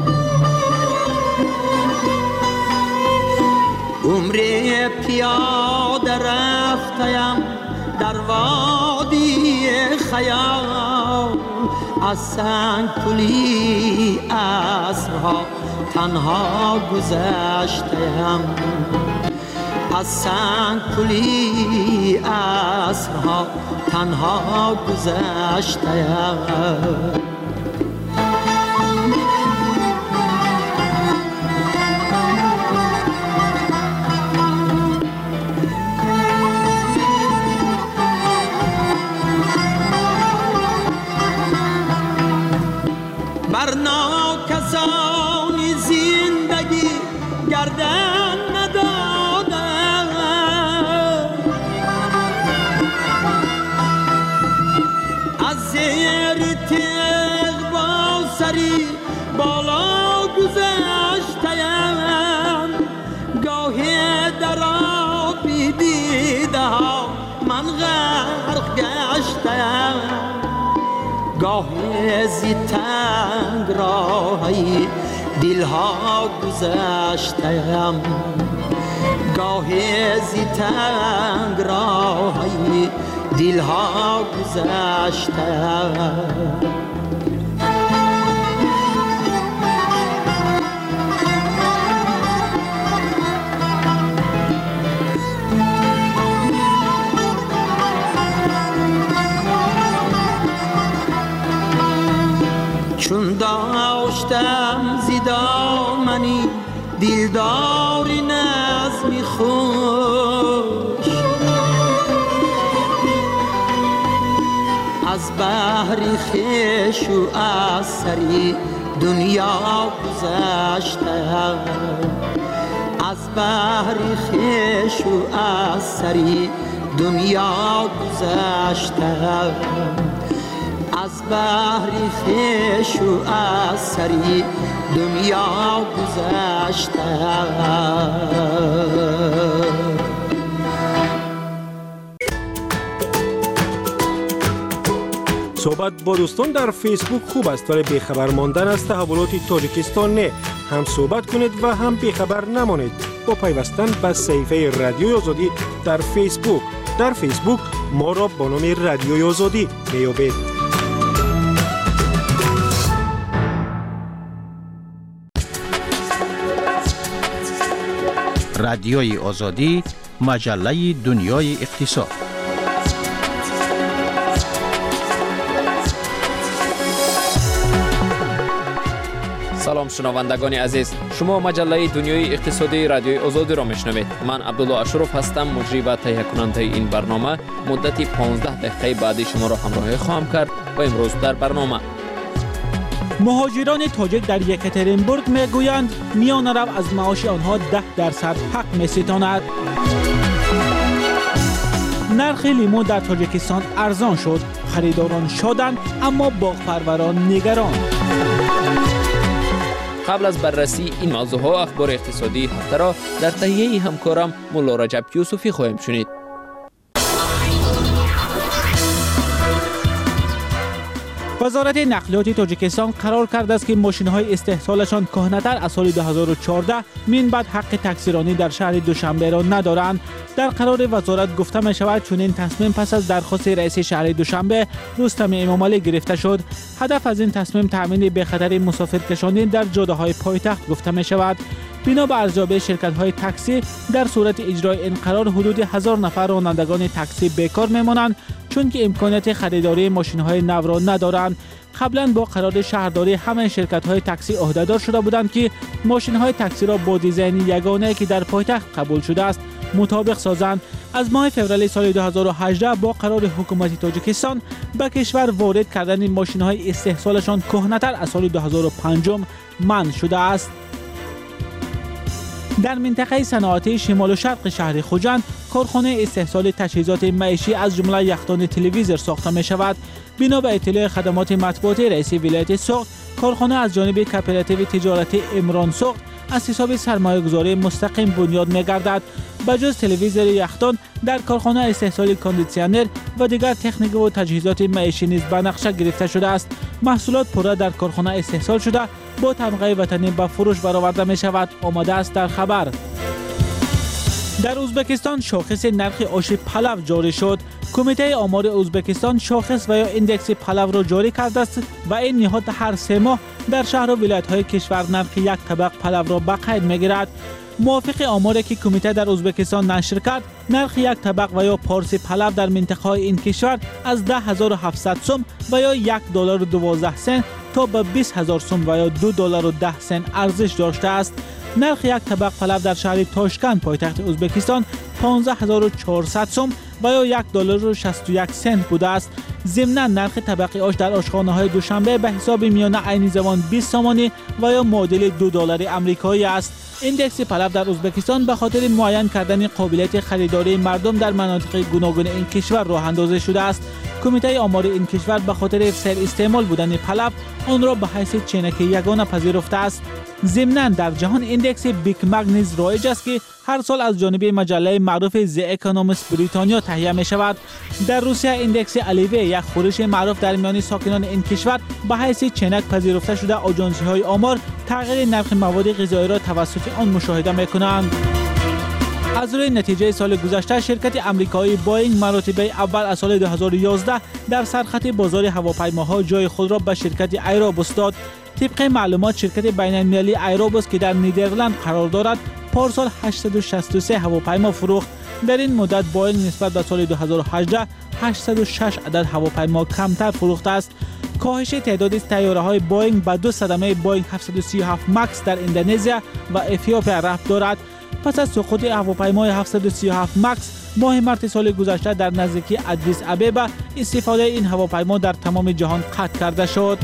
عمر پیاده رفتم در وادی خیال، از سنگ پلی عصرها تنها گذشتم، از سنگ پلی عصرها تنها گذشتم. بر ناکسانی زندگی گردن ندادم، از زیر تیغ با سری بالا گذشتم، گاهی در آبی دیده ها من غرق گشتم، گاهی زی تنگ راهی دلها گذشتم، گاهی زی تنگ راهی دلها گذشتم. چون داشتم زیدامنی دلداری نظمی خوش از بحری خیش و از سری دنیا گذشتم از بحری خیش و از سری دنیا گذشتم از بحری خیش و از سری دنیا گذشتم. صحبت با دوستان در فیسبوک خوب است ولی بیخبر ماندن از تحولات تاجیکستان نه. هم صحبت کنید و هم بیخبر نمانید با پیوستن به صفحه رادیوی آزادی در فیسبوک. در فیسبوک ما را با نام رادیوی آزادی میابید. رادیوی آزادی، مجله دنیای اقتصاد. سلام شنوندگان عزیز، شما مجله دنیای اقتصادی رادیوی آزادی را میشنوید. من عبدالله اشرف هستم، مجری و تهیه کننده این برنامه. مدتی پانزده دقیقه بعدی شما را همراهی خواهم کرد و امروز در برنامه مهاجران تاجیک در یکاترینبورگ میگویند میان رو از معاش آنها ده درصد حق میستاند. نرخ لیمو در تاجیکستان ارزان شد، خریداران شادند اما باغپروران نگران. قبل از بررسی این موضوع ها اخبار اقتصادی هفته را در تهیه همکارم مولا رجب یوسفی خواهیم شنید. وزارت نقلیات تاجیکستان قرار کرده است که ماشین‌های استحصالشان کهنه‌تر از سال دو هزار و چهارده من بعد حق تکثیرانی در شهر دوشنبه را ندارند. در قرار وزارت گفته می شود چون این تصمیم پس از درخواست رئیس شهر دوشنبه رستم امامعلی گرفته شد. هدف از این تصمیم تامین بخطر مسافرکشانی در جاده‌های پایتخت گفته می شود. بنا به ارزیابی شرکت‌های تاکسی در صورت اجرای این قرار حدود هزار نفر رانندگان تاکسی بیکار میمانند چون که امکانات خریداری ماشین‌های نو را ندارند. قبلا با قرار شهرداری همه شرکت‌های تاکسی عهدهدار شده بودند که ماشین‌های تاکسی را با دیزاین یگانه که در پایتخت قبول شده است مطابق سازند. از ماه فوریه سال دو هزار و هجده با قرار حکومت تاجیکستان به کشور وارد کردن ماشین‌های استحصالشان کهنه‌تر از سال دو هزار و پنج منع شده است. در منطقه صنعتی شمال و شرق شهر خوجند کارخانه استحصال تجهیزات معیشتی از جمله یخدان تلویزیون ساخته می شود. بنا به اطلاع خدمات مطبوعاتی رئیس ولایت سوخت، کارخانه از جانب کوپراتیو تجارتی امران سوخت از حساب سرمایه گذاری مستقیم بنیاد می گردد. بجز تلویزیون یخدان در کارخانه استحصال کاندیسیونر و دیگر تکنیک و تجهیزات معیشتی نیز به نقشه گرفته شده است. محصولات پوره در کارخانه استحصال شده با تمغه وطنی به فروش برآورده می شود. آمده است در خبر. در ازبکستان شاخص نرخ آش پلو جاری شد. کمیته آمار ازبکستان شاخص و یا ایندکس پلو را جاری کرده است و این نهاد هر سه ماه در شهر و ولایت‌های کشور نرخ یک طبق پلو را به قید می‌گیرد. موافق آماری که کمیته در ازبکستان نشر کرد، نرخ یک طبق و یا پارسی پلو در منطقه‌های این کشور از ده هزار و هفتصد سوم و یا یک دلار و دوازده سنت تا به بیست هزار سوم و یا دو دلار و ده سنت ارزش داشته است. نرخ یک طبق پلو در شهر تاشکند پایتخت ازبکستان پانزده هزار و چهارصد سوم و یا یک دلار و شصت و یک سنت بوده است. ضمن نرخ طبق آش در آشخانه‌های دوشنبه به حساب میانه عین زبان بیست سامانی و یا معادل دو دلار آمریکایی است. ایندکس پلو در ازبکستان به خاطر معین کردن قابلیت خریداری مردم در مناطق گوناگون این کشور راه اندازی شده است. کمیته آمار این کشور به خاطر سر استعمال بودن پلو آن را به حیث چینک یگانه پذیرفته است. ضمناً در جهان ایندکس بیگ مگ نیز رایج است که هر سال از جانب مجله معروف ز اکونومیست بریتانیا تهیه می شود. در روسیه ایندکس الیوه یک خورش معروف در میان ساکنان این کشور به حیث چینک پذیرفته شده آژانسی های آمار تغییر نرخ مواد غذایی را توسط آن مشاهده می کنند. از روی نتیجه سال گذشته شرکت آمریکایی بوئینگ مراتب اول از سال دو هزار و یازده در سرخط بازار هواپیماها جای خود را به شرکت ایروبوس داد. طبق معلومات شرکت بین‌المللی ایروبوس که در نیدرلند قرار دارد پارسال هشتصد و شصت و سه هواپیما فروخت. در این مدت بوئینگ نسبت به سال دو هزار و هجده هشتصد و شش عدد هواپیما کمتر فروخته است. کاهش تعداد سیاره‌های بوئینگ به دو صدمه بوئینگ هفتصد و سی و هفت مکس در اندونزیا و اتیوپیا ربط دارد. پس از سقوط هواپیمای هفتصد و سی و هفت مکس ماه مارس سال گذشته در نزدیکی ادیس ابابا استفاده این هواپیما در تمام جهان قطع کرده شد.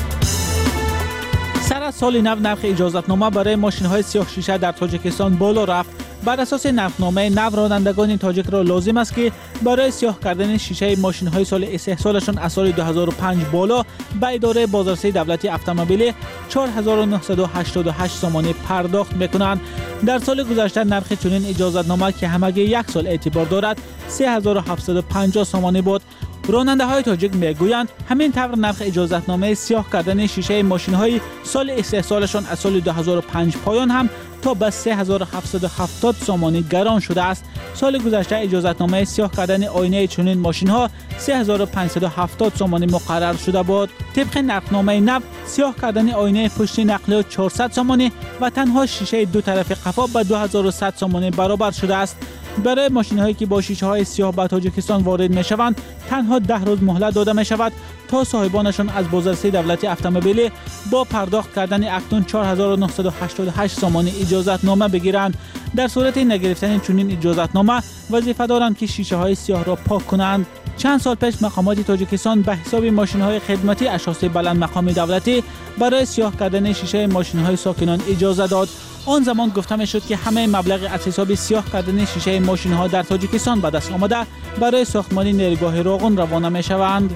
سر از سال نو نرخ اجازتنامه برای ماشین‌های سیاه شیشه در تاجیکستان بالا رفت. بر اساس نرخنامه نو رانندگان تاجیک را لازم است که برای سیاه کردن شیشه ماشین‌های سال استحصالشان از سال دو هزار و پنج بالا به اداره بازرسی دولتی اتومبیل چهار هزار و نهصد و هشتاد و هشت سامانه پرداخت می‌کنند. در سال گذشته نرخ چنین اجازتنامه که همگی یک سال اعتبار دارد سه هزار و هفتصد و پنجاه سامانه بود. راننده های تاجیک میگویند همین طور نرخ اجازتنامه سیاه کردن شیشه ماشین های سال استحصالشان از سال دو هزار و پنج پایان هم تا به سه هزار و هفتصد و هفتاد سامانه گران شده است. سال گذشته اجازتنامه سیاه کردن آینه چنین ماشین ها سه هزار و پانصد و هفتاد سامانه مقرر شده بود. طبق نرخنامه نو سیاه کردن آینه پشتی نقلیات چهارصد سامانه و تنها شیشه دو طرف قفا به دو هزار و صد سامانه برابر شده است. برای ماشین‌هایی که با شیشه‌های سیاه به تاجیکستان وارد می‌شوند تنها ده روز مهلت داده می‌شود تا صاحبانشان از بازرسی دولتی اتومبیل با پرداخت کردن اکنون چهار هزار و نهصد و هشتاد و هشت سامانه اجازتنامه بگیرند. در صورت نگرفتن چنین اجازتنامه وظیفه دارند که شیشه‌های سیاه را پاک کنند. چند سال پیش مقامات تاجیکستان به حساب ماشین‌های خدمتی اشخاص بلند مقام دولتی برای سیاه کردن شیشه ماشین‌های ساکنان اجازه داد. آن زمان گفته می‌شد که همه مبلغ از حساب سیاه کردن شیشه ماشین‌ها در تاجیکستان به دست آمده برای ساختمان نیروگاه راغون روانه می‌شوند.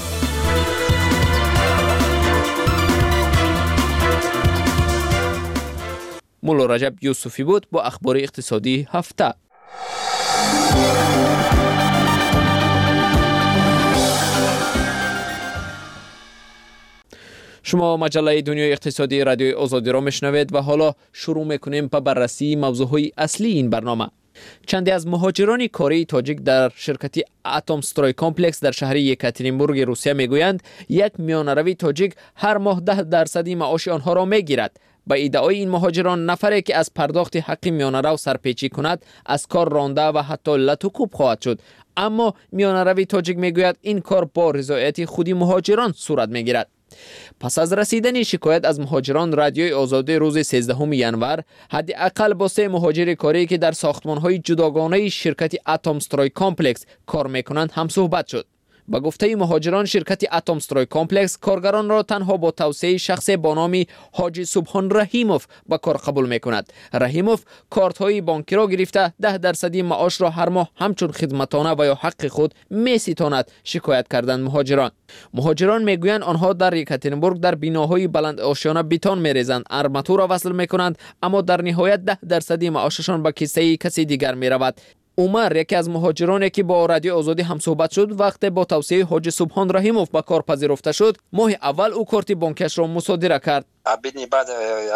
مولا رجب یوسفی بود با اخبار اقتصادی هفته. شما مجله دنیای اقتصادی رادیوی آزادی را میشنوید و حالا شروع میکنیم با بررسی موضوعهای اصلی این برنامه. چندی از مهاجران کاری تاجیک در شرکتی اتمستروی کمپلکس در شهر یکاترینبورگ روسیه میگویند یک میانروی تاجیک هر ماه ده درصدی معاش آنها را میگیرد. با ادعای این مهاجران نفری که از پرداخت حق میانرو سرپیچی کند از کار رانده و حتی لطوکوب خواهد شد. اما میانروی تاجیک میگوید این کار با رضایت خودی مهاجران صورت میگیرد. پس از رسیدن شکایت از مهاجران رادیوی آزادی روز سیزدهم ینور حداقل با سه مهاجر کاری که در ساختمان‌های جداگانه شرکت اتمستروی کمپلکس کار میکنند هم صحبت شد. با گفته مهاجران شرکت اتمستروی کمپلکس کارگران را تنها با توصیه شخص با نام حاجی سبحان رحیموف به کار قبول میکند. رحیموف کارت های بانکی را گرفته ده درصدی معاش را هر ماه همچون خدمتانه و یا حق خود میستاند. شکایت کردند مهاجران. مهاجران میگویند آنها در یکاترینبورگ در بیناهای بلند آشیانه بیتون میریزند، ارماتور را وصل میکنند، اما در نهایت ده درصدی معاششان به کیسه کسی دیگر میرود. عمر یکی از مهاجرانی که با رادیو آزادی هم صحبت شد وقتی با توصیه حاجی سبحان رحیموف به کار پذیرفته شد، ماه اول او کارت بانکیش را مصادره کرد. обедней بعد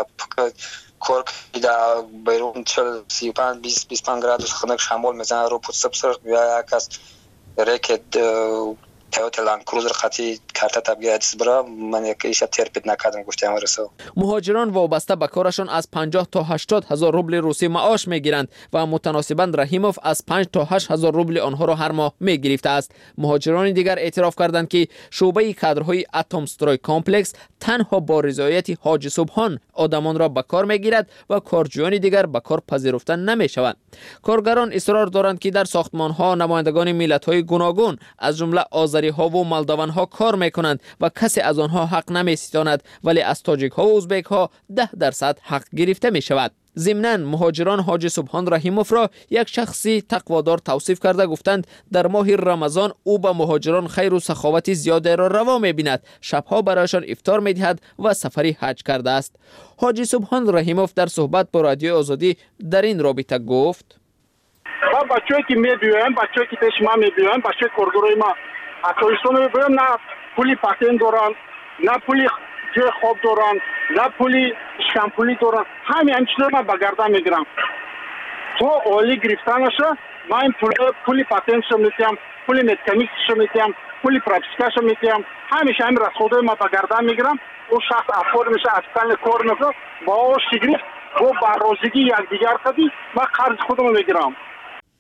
کار در بیرون چهل سی و پنج بیست بیست و پنج گرادوس خنک شامل میزنه رو پوست سبسر یا کس رکت تویوتا لند کروزر خطی کارت تبلیغاتی برا من یکیش ترپیت نکردم گفتم رسو. مهاجران وابسته به کارشان از پنجاه تا هشتاد هزار روبل روسی معاش میگیرند و متناسباً رحیموف از پنج تا هشت هزار روبل آنها را هر ماه میگرفته است. مهاجران دیگر اعتراف کردند که شعبه کادرهای اتمستروی کمپلکس تنها با رضایت حاجی سبحان آدمان را به کار میگیرد و کارجویان دیگر به کار پذیرفته نمیشوند. کارگران اصرار دارند که در ساختمان‌ها نمایندگان ملت‌های گوناگون از جمله آذری ها و مالدوان ها کار میکنند و کسی از آنها حق نمیستاند، ولی از تاجیک ها و ازبک ها ده درصد حق گرفته می شود. ضمناً مهاجران حاجی سبحان رحیموف را یک شخصی تقوادار توصیف کرده گفتند در ماه رمضان او به مهاجران خیر و سخاوت زیاده را روا می‌بیند، شبها برایشان افطار می‌دهد و سفری حج کرده است. حاجی سبحان رحیموف در صحبت با رادیو آزادی در این رابطه گفت: با بچه‌ای که می‌بینم، بچه‌ای که پیش ما می‌بینم، بچه کارگرای ما اتویستون می‌بینم، نه پولی پاتن دارن، نه پولی جای خواب دارن، نه پولی شامپولی دارن، همین چیزا ما به گردن میگیرم. تو اولی گرفتنشه من این پول پولی پاتنشو میتیم، پولی مکانیکشو میتیم، پولی پراکتیکاشو میتیم، همیشه همین رسخوده ما به گردن میگیرم. اون شخص افور میشه اصلا کار میکنه با شگریف و با روزگی یک دیگر کدی ما قرض خودمو میگیرم.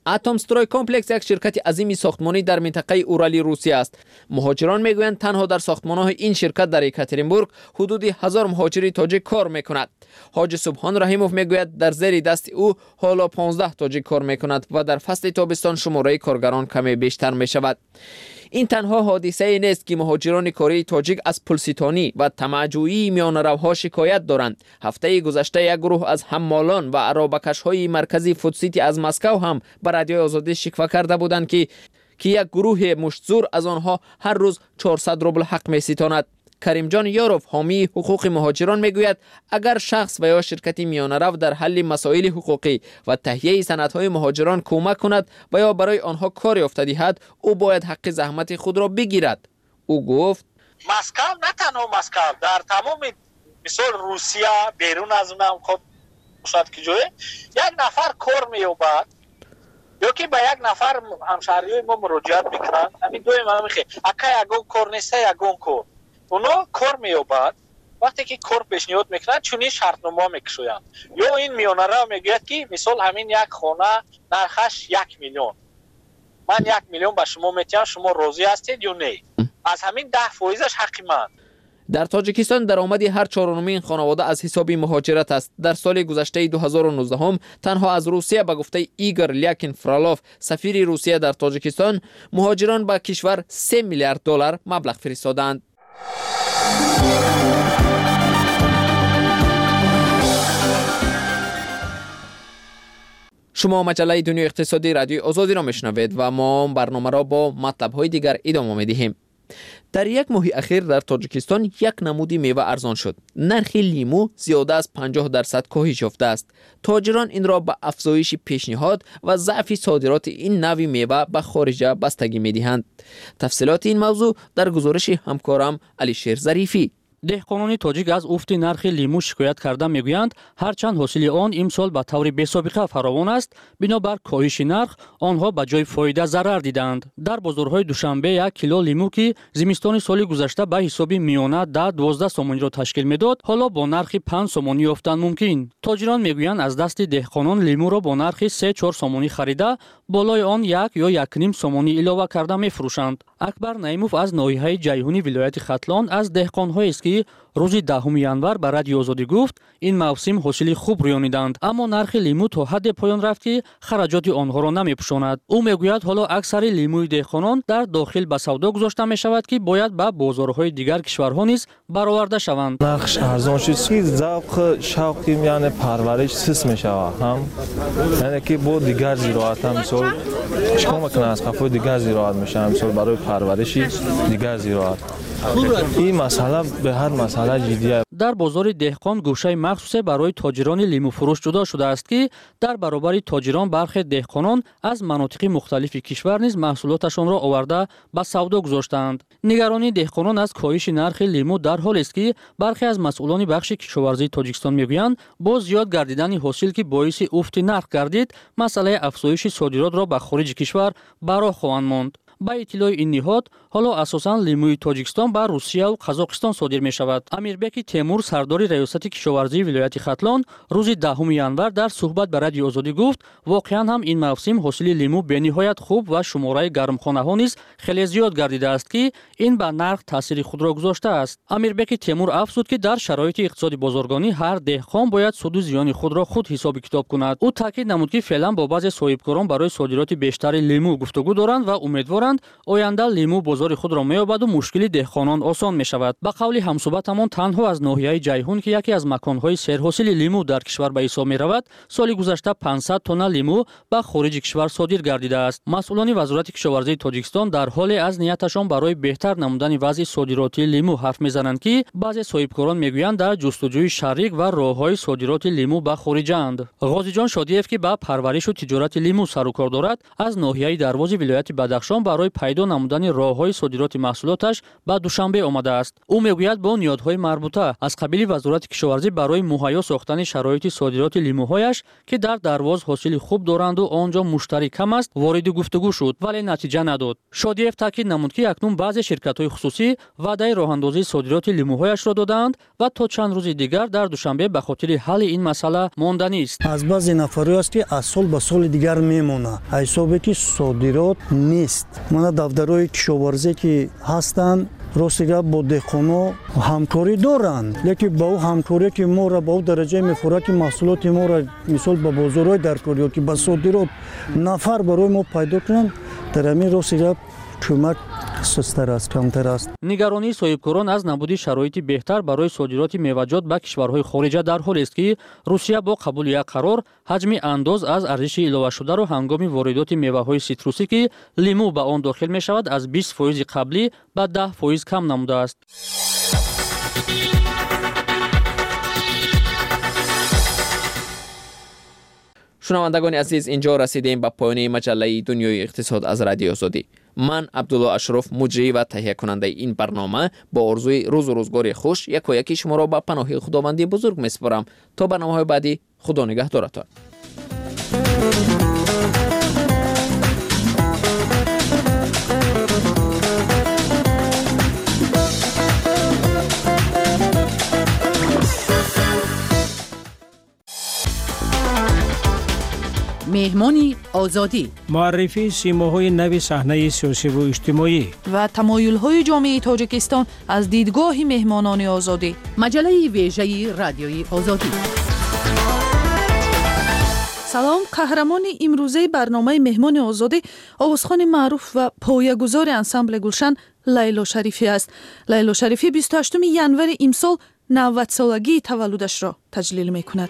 اتمستروی کمپلکس یک شرکت عظیمی ساختمانی در منطقه اورالی روسیه است. مهاجران میگویند تنها در ساختمان‌های این شرکت در یکاترینبورگ حدود هزار مهاجری تاجیک کار میکند. حاجی سبحان رحیموف میگوید در زیر دست او حالا پانزده تاجیک کار میکند و در فصل تابستان شماره کارگران کمی بیشتر میشود. این تنها حادثه ای نیست که مهاجران کاری تاجیک از پلسیتانی و طمع‌جویی میانروها شکایت دارند. هفته گذشته یک گروه از حمالان و عرابکش‌های مرکزی فودسیتی از مسکو هم به رادیوی آزادی شکوه کرده بودند که که یک گروه مشتزور از آنها هر روز چهارصد روبل حق می‌ستاند. کریم جان یاروف حامی حقوق مهاجران میگوید اگر شخص و یا شرکتی میانرو در حل مسائل حقوقی و تهیه سندهای مهاجران کمک کند و یا برای آنها کاری یافته دهد، او باید حق زحمت خود را بگیرد. او گفت مسکو نه تنها مسکو، در تمام مثال روسیه بیرون از اون هم خود باشد که جوی یک نفر کار مییابد یا که به یک نفر همشهری ما مراجعت میکنند، همین دوی ما میخه اکا یگون کار نیسته یگون کار، اونا کار مییابد. وقتی که کار پیشنهاد میکنند چونی شرطنامه میکشویند. یا این میانرو میگوید که مثال همین یک خانه نرخش یک میلیون، من یک میلیون به شما میتیم، شما راضی هستید یا نه؟ از همین ده فایزش حقی من. در تاجیکستان درآمدی هر چهارمی این خانواده از حساب مهاجرت است. در سال گذشته دو هزار و نوزده هم تنها از روسیه به گفته ایگور لیاکین فرالاف سفیر روسیه در تاجیکستان، مهاجران به کشور سه میلیارد دلار مبلغ فرستادند. شما مجله دنیای اقتصادی رادیوی آزادی را میشنوید و ما برنامه را با مطلب‌های دیگر ادامه می‌دهیم. در یک ماه اخیر در تاجیکستان یک نمودی میوه ارزان شد. نرخ لیمو زیاده از پنجاه درصد کاهش یافته است. تاجران این را به افزایش پیشنهاد و ضعف صادرات این نوع میوه به خارج بستگی می‌دهند. تفصیلات این موضوع در گزارش همکارم علیشیر ظریفی. دهقانان تاجیک از افت نرخ لیمو شکایت کرده میگویند هرچند حاصل آن امسال به طور بی‌سابقه فراوان است، بنابر کاهش نرخ آنها به جای فایده ضرر دیدند. در بازارهای دوشنبه یک کیلو لیمو که زمستان سال گذشته به حساب میانه ده دوازده سومانی را تشکیل میداد، حالا با نرخ پنج سومانی یافتن ممکن. تاجران میگویند از دست دهقانان لیمو را با نرخ سه چهار سومانی خریده، بالای آن یک یا یک نیم سومانی علاوه کرده میفروشند. اکبر نعیموف از ناحیه جیهونی ولایت ختلان از دهقان‌هایی است که روز دهم ینور به رادیو آزادی گفت این موسم حاصل خوب ریانیدند، اما نرخ لیمو تا حد پایان رفت که خراجات آنها را نمیپوشاند. او میگوید حالا اکثر لیموی دهقانان در داخل به سودا گذاشته می شود که باید به بازارهای دیگر کشورها نیز برآورده شوند. نرخش ارزان شد که ذوق شوقی یعنی پرورش سست می شود، هم یعنی که با دیگر زراعت هم مثال چیکار میکنه از خفای دیگر زراعت میشه، مثال برای پرورش دیگر زراعت. این مسئله به هر مسئله جدیه. در بازار دهقان گوشه مخصوص برای تاجران لیمو فروش جدا شده است که در برابر تاجران برخی دهقانان از مناطق مختلف کشور نیز محصولاتشان را آورده به سودا گذاشتند. نگرانی دهقانان از کاهش نرخ لیمو در حالی است که برخی از مسئولان بخش کشاورزی تاجیکستان میگویند با زیاد گردیدن حاصل که باعث افت نرخ گردید، مسئله افزایش صادرات را به خارج کشور برا خواهند ماند. با اطلاع این نهاد حالا اساساً لیموی تاجیکستان به روسیه و قزاقستان صادر می شود. امیربک تیمور سردار ریاست کشاورزی ولایت ختلان روز دهم ینور در صحبت به رادیو آزادی گفت واقعاً هم این موسم حاصل لیمو به نهایت خوب و شماره گرمخانه ها نیز خیلی زیاد گردیده است که این به نرخ تاثیر خود را گذاشته است. امیربک تیمور افزود که در شرایط اقتصادی بازرگانی هر دهقان باید سود و زیان خود را خود حساب کتاب کند. او تاکید نمود که فعلا با بعضی صاحبکاران برای صادرات بیشتر لیمو گفتگو دارند و امیدوارند آینده لیمو بازار خود را می‌یابد و مشکل دهقانان آسان می‌شود. به قول همصحبتمان تنها از ناحیه جیهون که یکی از مکان‌های سرحاصل لیمو در کشور به حساب می‌رود، سال گذشته پانصد تن لیمو به خارج کشور صادر گردیده است. مسئولان وزارت کشاورزی تاجیکستان در حال از نیتشان برای بهتر نمودن وضع صادراتی لیمو حرف می‌زنند که بعضی صاحبکاران می‌گویند در جستجوی شریک و راه‌های صادرات لیمو به خارج‌اند. غازی جان شادیف که به پرورش و تجارت لیمو سر و کار دارد، از ناحیه درواز ولایت بدخشان به барои пайдо намудани роҳҳои содироти маҳсулоташ ба Душанбе омада аст. Ӯ мегӯяд бо ниёдҳои марбута аз қабили Вазорати кишоварзӣ барои муҳайё сохтани шароити содироти лимӯҳояш, ки дар Дарвоз ҳосили хуб доранду онҷо муштари кам аст, вориди гуфтугӯ шуд, вале натиҷа надод. Шодиев таъкид намуд, ки акнун баъзе ширкатҳои хусусӣ ваъдаи роҳандозии содироти лимӯҳояшро додаанд ва то чанд рӯзи дигар дар Душанбе ба хотири ҳалли ин масъала монданист. аз баъзе нафарое аст ки аз сол ба соли дигар мемона, ҳисобе ки содирот нест. мана дафтарои кишоварзӣ ки ҳастанд ростига бо деҳқоно ҳамкорӣ доранд, лекин ба ӯ ҳамкорие ки моро ба ӯ дараҷае мефурад ки маҳсулоти моро мисол ба бозорҳои даркор ё ки ба содирот нафар барои мо пайдо кунанд, дар ҳамин ростига кӯмак сустар аст, камтар аст. нигаронии соҳибкорон аз набуди шароити беҳтар барои содироти меваҷот ба кишварҳои хориҷа дар ҳолест, ки Русия бо қабули як қарор ҳаҷми андоз аз арзиши иловашударо ҳангоми воридоти меваҳои ситрусӣ, ки лимӯ ба он дохил мешавад, аз бист фоизи қаблӣ ба даҳ фоиз кам намудааст. шунавандагони азиз, инҷо расидем ба поёни маҷаллаи Дунёи иқтисод аз Радиои Озодӣ. ман Абдулло Ашроф, муҷрӣ ва таҳиякунандаи ин барнома, бо орзуи рӯзу рӯзгори хуш якояки шуморо ба паноҳи худованди бузург месупорам. То барномаҳои баъдӣ, худо нигаҳдоратон. меҳмони озодӣ, муаррифии симоҳои нави саҳнаи сиёсиву иҷтимоӣ ва тамоюлҳои ҷомеаи Тоҷикистон аз дидгоҳи меҳмонони озодӣ. маҷаллаи вежаи Радиои Озодӣ. салом, қаҳрамони имрӯзаи барномаи меҳмони озодӣ овозхони маъруф ва поягузори ансамбли Гулшан Лайло Шарифӣ аст. Лайло Шарифӣ бисту ҳаштуми январи имсол навватсолагии таваллудашро таҷлил мекунад.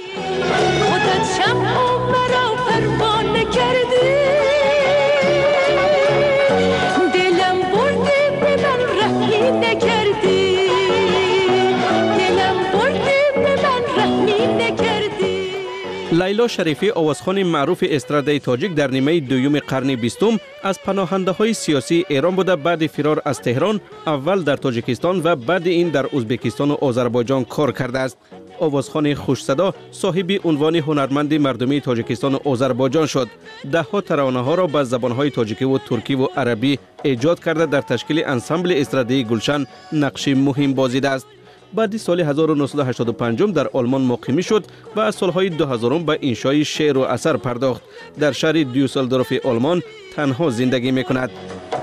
лайло шарифӣ овозхони маъруфи эстрадаи тоҷик дар нимаи дуюми қарни бистум аз паноҳандаҳои сиёсии Эрон буда баъди фирор аз Теҳрон аввал дар Тоҷикистон ва баъди ин дар Узбекистону Озарбойҷон кор кардааст. овозхони хушсадо соҳиби унвони ҳунарманди мардумии Тоҷикистону Озарбойҷон шуд. даҳҳо таронаҳоро ба забонҳои тоҷикиву туркиву арабӣ эҷод карда дар ташкили ансамбли эстрадии Гулшан нақши муҳим бозидааст. баъди соли ҳазору нуҳсаду ҳаштоду панҷ дар Олмон муқимӣ шуд ва аз солҳои дуҳазорум ба иншои шеъру асар пардохт. дар шаҳри Дюсселдорфи Олмон танҳо зиндагӣ мекунад.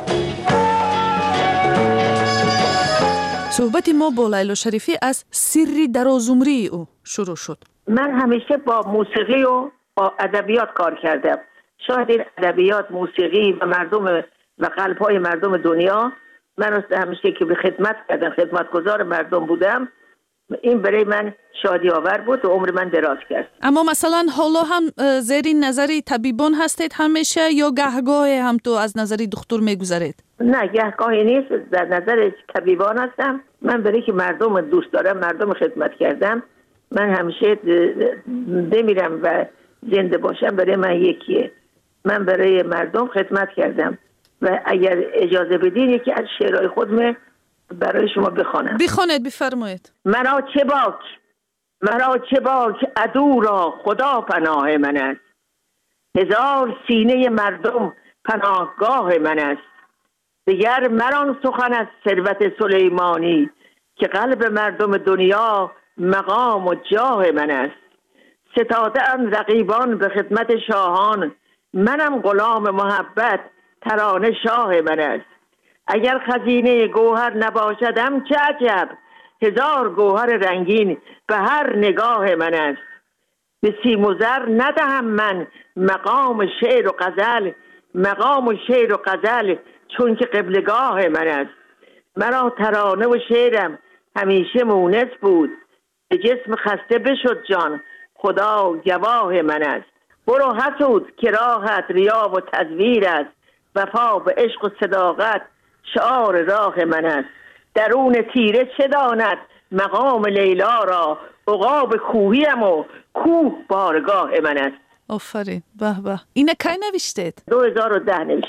суҳбати мо бо Лайло Шарифӣ аз сирри дарозумрии ӯ шурӯъ шуд. من همیشه با موسیقی و با ادبیات کار کردم. شاید این ادبیات، موسیقی و مردم و قلب‌های مردم دنیا من همیشه که به خدمت کردم، خدمتگزار مردم بودم، این برای من شادی آور بود و عمر من دراز کرد. اما مثلا حالا هم زیر نظری طبیبان هستید همیشه یا گهگاه هم تو از نظری دکتر میگذارید؟ نه، گهگاهی نیست، در نظر طبیبان هستم. من برای که مردم دوست دارم، مردم خدمت کردم، من همیشه بمیرم و زنده باشم برای من یکیه. من برای مردم خدمت کردم و اگر اجازه بدین یکی از شعرهای خودم برای شما بخوانم. بخوانید، بفرمایید. مرا چه باک، مرا چه باک عدو را خدا پناه من است. هزار سینه مردم پناهگاه من است. دیگر مران سخن از ثروت سلیمانی که قلب مردم دنیا مقام و جاه من است. ستاده ام رقیبان به خدمت شاهان، منم غلام محبت ترانه شاه من است. اگر خزینه گوهر نباشدم چه عجب، هزار گوهر رنگین به هر نگاه من است. به سیم و زر ندهم من مقام شعر و غزل، مقام و شعر و غزل چون که قبلگاه من است. مرا ترانه و شعرم همیشه مونس بود، به جسم خسته بشد جان خدا گواه من است. برو حسود که راحت ریا و تزویر است، وفا به عشق و صداقت شعار راه من است. درون تیره چه داند مقام لیلا را، عقاب کوهیم و کوه بارگاه من است. آفرین، به به. اینه کی نوشتید؟ دو هزار و ده نوشتم.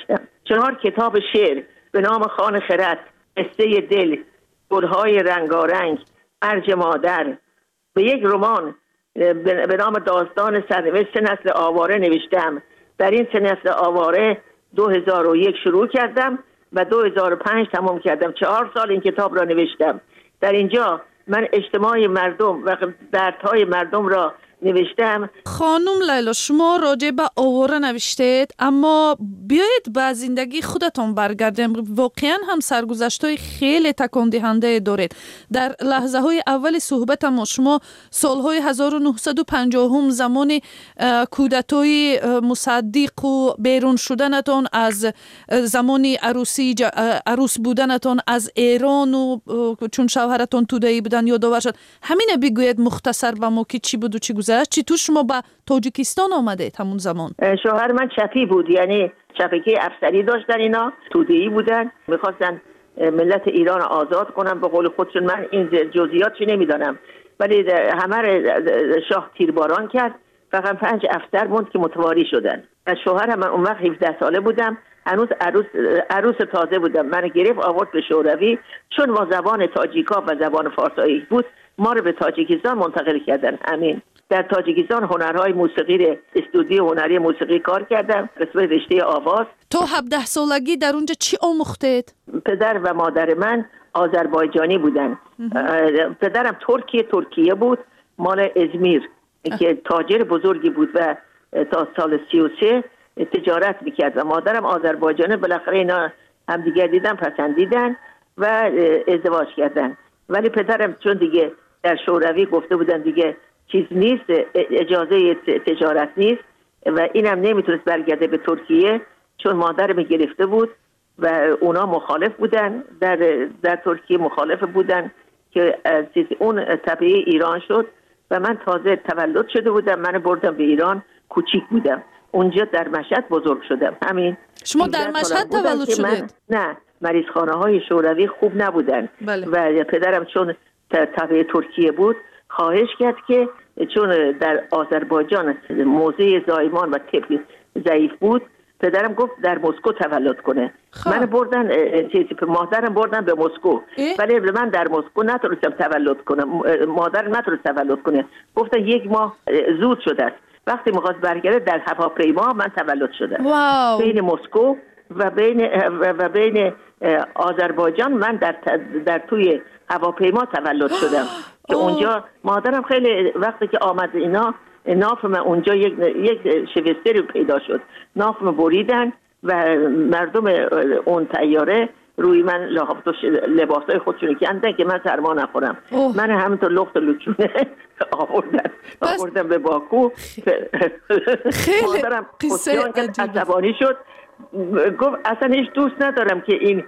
چهار کتاب شعر به نام خان خرد، قصه دل، گلهای رنگارنگ، ارج مادر، به یک رمان به نام داستان سرنوشت سه نسل آواره نوشتم. در این سه نسل آواره دو هزار و یک شروع کردم و دو هزار و پنج تمام کردم. چهار سال این کتاب را نوشتم. در اینجا من اجتماع مردم و دردهای مردم را نوشتم. خانم لیلا، شما راجع به آواره نوشتید، اما بیایید به زندگی خودتون برگردیم. واقعا هم سرگذشت‌های خیلی تکان دهنده دارید. در لحظه های اول صحبت ما شما سالهای هزار و نهصد و پنجاه هم زمان کودتای مصدق و بیرون شدنتون از زمان عروسی عروس بودنتون از ایران و چون شوهرتون توده‌ای بودن یادآور شد. همین بگوید مختصر به ما که چی بود و چی گذشت. چی تو شما با تاجیکستان آمده همون زمان؟ شوهر من چپی بود، یعنی شبکه افسری داشتن، اینا توده‌ای بودن، میخواستن ملت ایران آزاد کنن به قول خودشون. من این جزئیات چی نمیدانم، ولی همه شاه تیرباران کرد. فقط پنج افسر موند که متواری شدن. و شوهرم من اون وقت هفده ساله بودم، هنوز عروس عروس تازه بودم. من گرفت آورد به شوروی، چون ما زبان تاجیکا و زبان فارسی بود ما رو به تاجیکستان منتقل کردن. همین در تاجیکستان هنرهای موسیقی استودیو هنری موسیقی کار کردم، قسمت رشته آواز. تو هفده سالگی در اونجا چی آموختید؟ پدر و مادر من آذربایجانی بودن. پدرم ترکیه ترکیه بود، مال ازمیر که تاجر بزرگی بود و تا سال سی و سه تجارت میکرد و مادرم آذربایجانی. بالاخره اینا هم دیگر دیدن، پسندیدن و ازدواج کردن. ولی پدرم چون دیگه در شوروی گفته بودن دیگه چیز نیست، اجازه تجارت نیست و اینم نمیتونست برگرده به ترکیه، چون مادرم گرفته بود و اونا مخالف بودن، در در ترکیه مخالف بودن که چیز اون تبعه ایران شد و من تازه تولد شده بودم. من بردم به ایران، کوچیک بودم، اونجا در مشهد بزرگ شدم. همین. شما در مشهد تولد شدید؟ نه، مریضخانه های شوروی خوب نبودن. بله. و پدرم چون تبع ترکیه بود خواهش کرد که چون در آذربایجان موضع زایمان و طب ضعیف بود، پدرم گفت در مسکو تولد کنه. خواه. من بردن چیزی مادرم بردن به مسکو، ولی من در مسکو نتونستم تولد کنم. مادرم نتونست تولد کنه، گفتن یک ماه زود شده است. وقتی می‌خواست برگرده در هواپیما من تولد شدم. واو. بین مسکو و بین و بین آذربایجان من در در توی هواپیما تولد شدم که اونجا مادرم خیلی وقتی که آمد اینا نافم اونجا یک یک شوستری پیدا شد، نافم بریدن و مردم اون طیاره روی من لباسای خودشون کندن که من سرما نخورم. من همینطور لخت و لچونه آوردن آوردن به باکو. خیلی قصه عصبانی شد، گفت اصلا هیچ دوست ندارم که این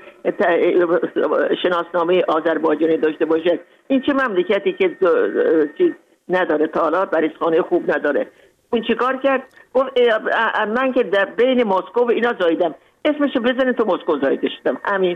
شناسنامه آذربایجانی داشته باشه. این چه مملکتی که چیز نداره، تالار بریزخانه خوب نداره. اون چیکار کرد؟ گفت من که در بین مسکو و اینا زایدم، اسمشو بزنید تو مسکو زایده شدم. همین.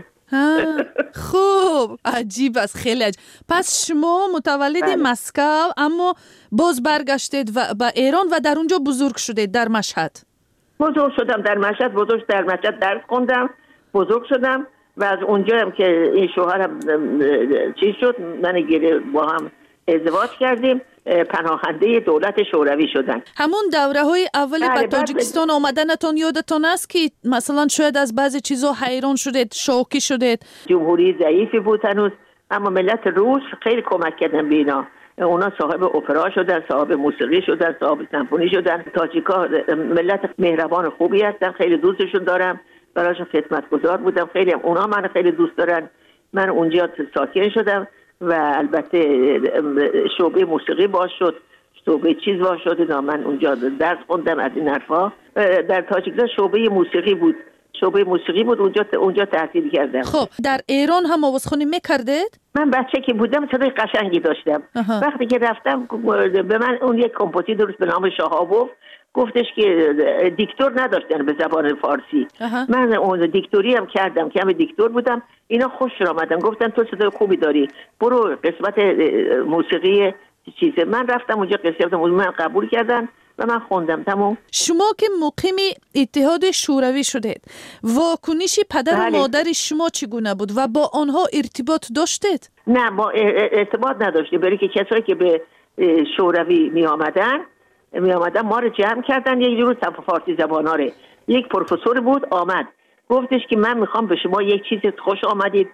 خوب، عجیب است، خیلی عجیب. پس شما متولد مسکو اما باز برگشتید و به ایران و در اونجا بزرگ شدید در مشهد. بزرگ شدم در مشهد، بزرگ در مشهد درس خوندم، بزرگ شدم و از اونجا هم که این شوهرم چی شد، من گیره با هم ازدواج کردیم، پناهنده دولت شوروی شدن. همون دوره های اول به تاجیکستان آمدنتون یادتون است که مثلا شاید از بعضی چیزا حیران شدید، شوکی شدید؟ جمهوری ضعیفی بود هنوز، اما ملت روس خیلی کمک کردن به اینا. اونا صاحب اپرا شدن، صاحب موسیقی شدن، صاحب سمفونی شدن. تاجیکا ملت مهربان خوبی هستن، خیلی دوستشون دارم، براشون خدمتگزار بودم. خیلی اونا من خیلی دوست دارن. من اونجا ساکن شدم و البته شعبه موسیقی باز شد، شعبه چیز باز شد. اینا من اونجا درس خوندم از این حرفا. در تاجیکستان شعبه موسیقی بود، شعبه موسیقی بود، اونجا اونجا تحصیل کردم. خب در ایران هم آوازخوانی میکردید؟ من بچه که بودم صدای قشنگی داشتم. اها. وقتی که رفتم به من اون یک کمپوزیتور به نام شهابوف گفتش که دیکتور نداشتن به زبان فارسی. اها. من اون دیکتوری هم کردم که هم دیکتور بودم. اینا خوش آمدن، گفتن تو صدای خوبی داری، برو قسمت موسیقی چیزه. من رفتم اونجا قسمت موسیقی من قبول کردن و من خوندم. تمام. شما که مقیم اتحاد شوروی شدید، واکنش پدر بله. و مادر شما چگونه بود و با آنها ارتباط داشتید؟ نه، ما ارتباط نداشتیم، برای که کسایی که به شوروی می آمدن می آمدن ما رو جمع کردن. یک جور فارسی زبان ها. یک پروفسور بود آمد گفتش که من میخوام به شما یک چیز خوش آمدید،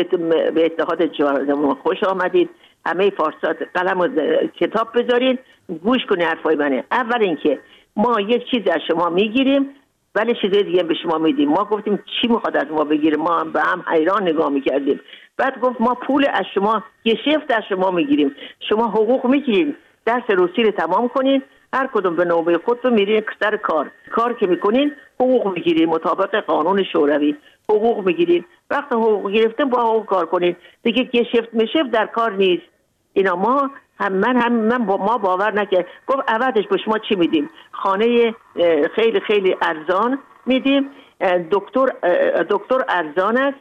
به اتحاد جوانان خوش آمدید، همه فارسات قلم و کتاب بذارین گوش کنین حرفای منه. اول اینکه ما یک چیز از شما میگیریم ولی چیز دیگه به شما میدیم. ما گفتیم چی میخواد از ما بگیره؟ ما هم به هم حیران نگاه میکردیم. بعد گفت ما پول از شما گشفت از شما میگیریم، شما حقوق میگیریم، درس روسی رو تمام کنین، هر کدوم به نوبه خودتون میرین سر کار کار که میکنین حقوق میگیرین مطابق قانون شوروی حقوق میگیرین. وقت حقوق گرفتن با حقوق کار کنین دیگه. گشفت میشفت در کار نیست. اینا ما هم من هم من با ما باور نکرد. گفت عوضش به شما چی میدیم؟ خانه خیلی خیلی ارزان میدیم، دکتر دکتر ارزان است،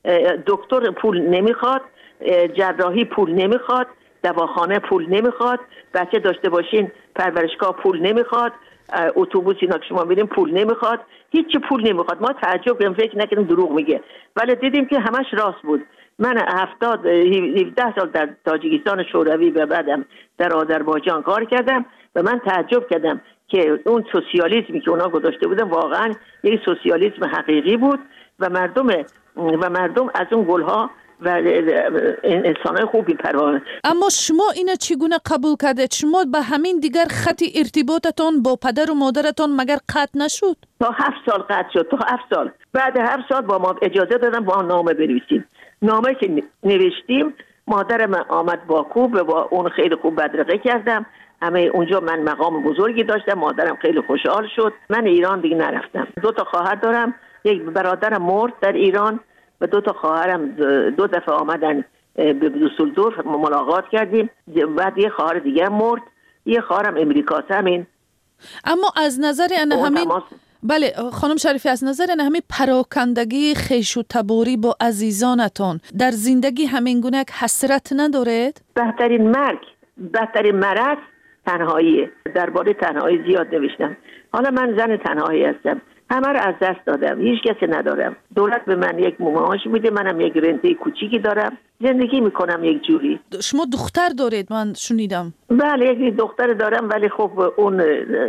دکتر پول نمیخواد، جراحی پول نمیخواد، دواخانه پول نمیخواد، بچه داشته باشین پرورشگاه پول نمیخواد، اتوبوس اینا که شما میرین پول نمیخواد، هیچ پول نمیخواد. ما تعجب کردیم، فکر نکردیم دروغ میگه، ولی دیدیم که همش راست بود. من هفتاد هفده سال در تاجیکستان شوروی و بعدم در آذربایجان کار کردم و من تعجب کردم که اون سوسیالیسمی که اونا گذاشته بودن واقعا یک سوسیالیسم حقیقی بود و مردم و مردم از اون گلها و انسان‌های خوبی پروانه. اما شما اینو چگونه قبول کردید؟ شما به همین دیگر خط ارتباطتان با پدر و مادرتان مگر قطع نشد؟ تا هفت سال قطع شد. تا هفت سال بعد هفت سال با ما اجازه دادن با نامه بنویسیم. نامه که نوشتیم مادرم آمد باکو، با اون خیلی خوب بدرقه کردم. همه اونجا من مقام بزرگی داشتم، مادرم خیلی خوشحال شد. من ایران دیگه نرفتم. دو تا خواهر دارم، یک برادرم مرد در ایران و دو تا خواهرم دو دفعه آمدن به دوسلدورف ملاقات کردیم. بعد یه خواهر دیگه مرد، یه خواهرم امریکاست. همین. اما از نظر ان همین بله خانم شریفی، از نظر ان همین پراکندگی خیش و تباری با عزیزانتان در زندگی همین گونه حسرت ندارید؟ بهترین مرگ، بهترین مرض تنهاییه. درباره تنهایی زیاد نوشتم. حالا من زن تنهایی هستم، همه رو از دست دادم، هیچ کسی ندارم. دولت به من یک معاش میده، منم یک رنته کوچیکی دارم، زندگی میکنم یک جوری. شما دختر دارید من شنیدم؟ بله یک دختر دارم، ولی خب اون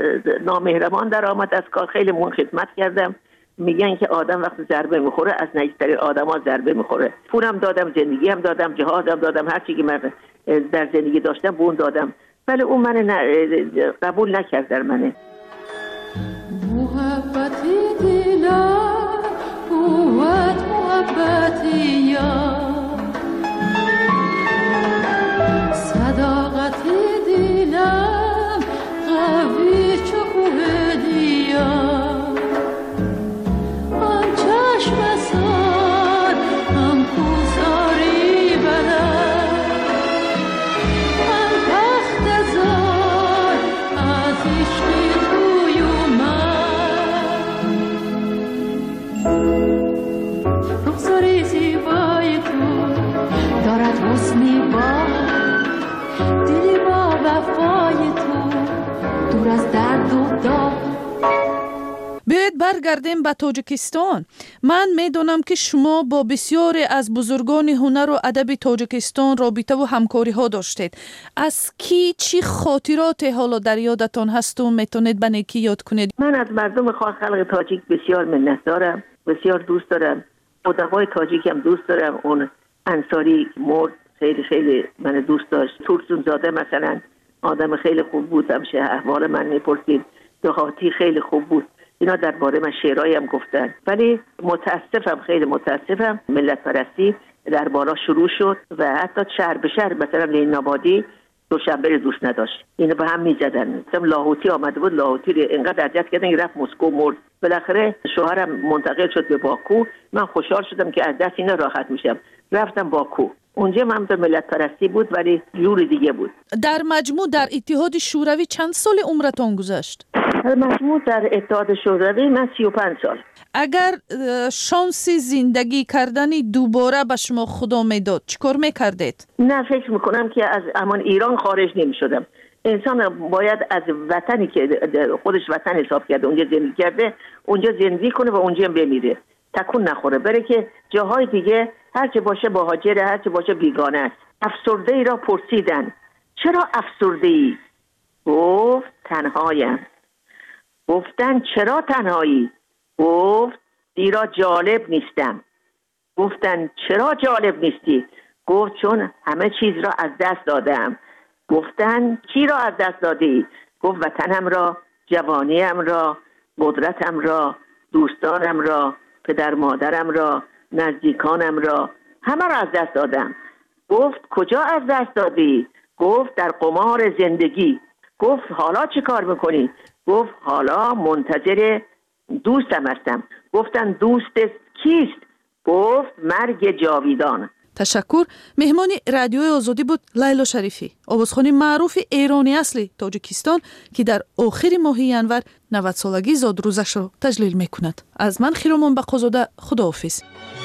نامهربان در آمد از کار. خیلی مون خدمت کردم. میگن که آدم وقتی ضربه میخوره از نزدیکترین آدما ضربه میخوره. پولم دادم، زندگی هم دادم، جهادم دادم، هر چی که من در زندگی داشتم بون دادم، ولی اون من قبول نکرد در منه. محبتی دلم قوت محبتی یار، صداقتی دلم قوی چو کوه دیار، آن چشم سار هم کوزاری بلد، آن بخت زار از عشقی توی من. رخساری زیبای تو دارد حسنی با، دلی با وفای تو دور از درد و داغ. بیاید برگردیم به تاجیکستان. من میدونم که شما با بسیاری از بزرگان هنر و ادب تاجیکستان رابطه و همکاری ها داشتید. از کی چی خاطرات حالا در یادتان هست و میتونید به نیکی یاد کنید؟ من از مردم خلق تاجیک بسیار منت دارم، بسیار دوست دارم. ادبای تاجیک هم دوست دارم. اون انصاری مرد خیلی خیلی من دوست داشت. تورسون زاده مثلا آدم خیلی خوب بود، همیشه احوال من میپرسید. دهاتی خیلی خوب بود. اینا درباره من شعرایی هم گفتن. ولی متاسفم، خیلی متاسفم، ملت پرستی در بالا شروع شد و حتی شهر به شهر مثلا لین آبادی دوشنبه رو دوست نداشت، اینو به هم میزدن. مثلا لاهوتی آمده بود، لاهوتی رو اینقدر اذیت کردن که رفت مسکو مرد. بالاخره شوهرم منتقل شد به باکو. من خوشحال شدم که از دست اینا راحت میشم، رفتم باکو. اونجا من به ملت پرستی بود ولی جور دیگه بود. در مجموع در اتحاد شوروی چند سال عمرتان گذشت؟ در مجموع در اتحاد شوروی من سی و پنج سال. اگر شانس زندگی کردنی دوباره به شما خدا میداد چیکار میکردید؟ نه فکر میکنم که از امان ایران خارج نمیشدم. انسان باید از وطنی که خودش وطن حساب کرده اونجا زندگی کرده اونجا زندگی کنه و اونجا بمیره، تکون نخوره، بره که جاهای دیگه هرچه باشه مهاجره، هرچه باشه بیگانه است. افسرده ای را پرسیدن چرا افسرده ای؟ گفت تنهایم. گفتن چرا تنهایی؟ گفت زیرا جالب نیستم. گفتن چرا جالب نیستی؟ گفت چون همه چیز را از دست دادم. گفتن چی را از دست دادی؟ گفت وطنم را، جوانیم را، قدرتم را، دوستانم را، پدر مادرم را، نزدیکانم را، همه را از دست دادم. گفت کجا از دست دادی؟ گفت در قمار زندگی. گفت حالا چی کار میکنی؟ گفت حالا منتظر دوستم هستم. گفتن دوست کیست؟ گفت مرگ جاویدان. تشکر. مهمان رادیوی آزادی بود لیلا شریفی، آوازخوان معروف ایرانی اصلی تاجیکستان که در آخر ماه ینور نود سالگی زادروزش را تجلیل میکند. از من خیرامان بقازاده، خداحافظ.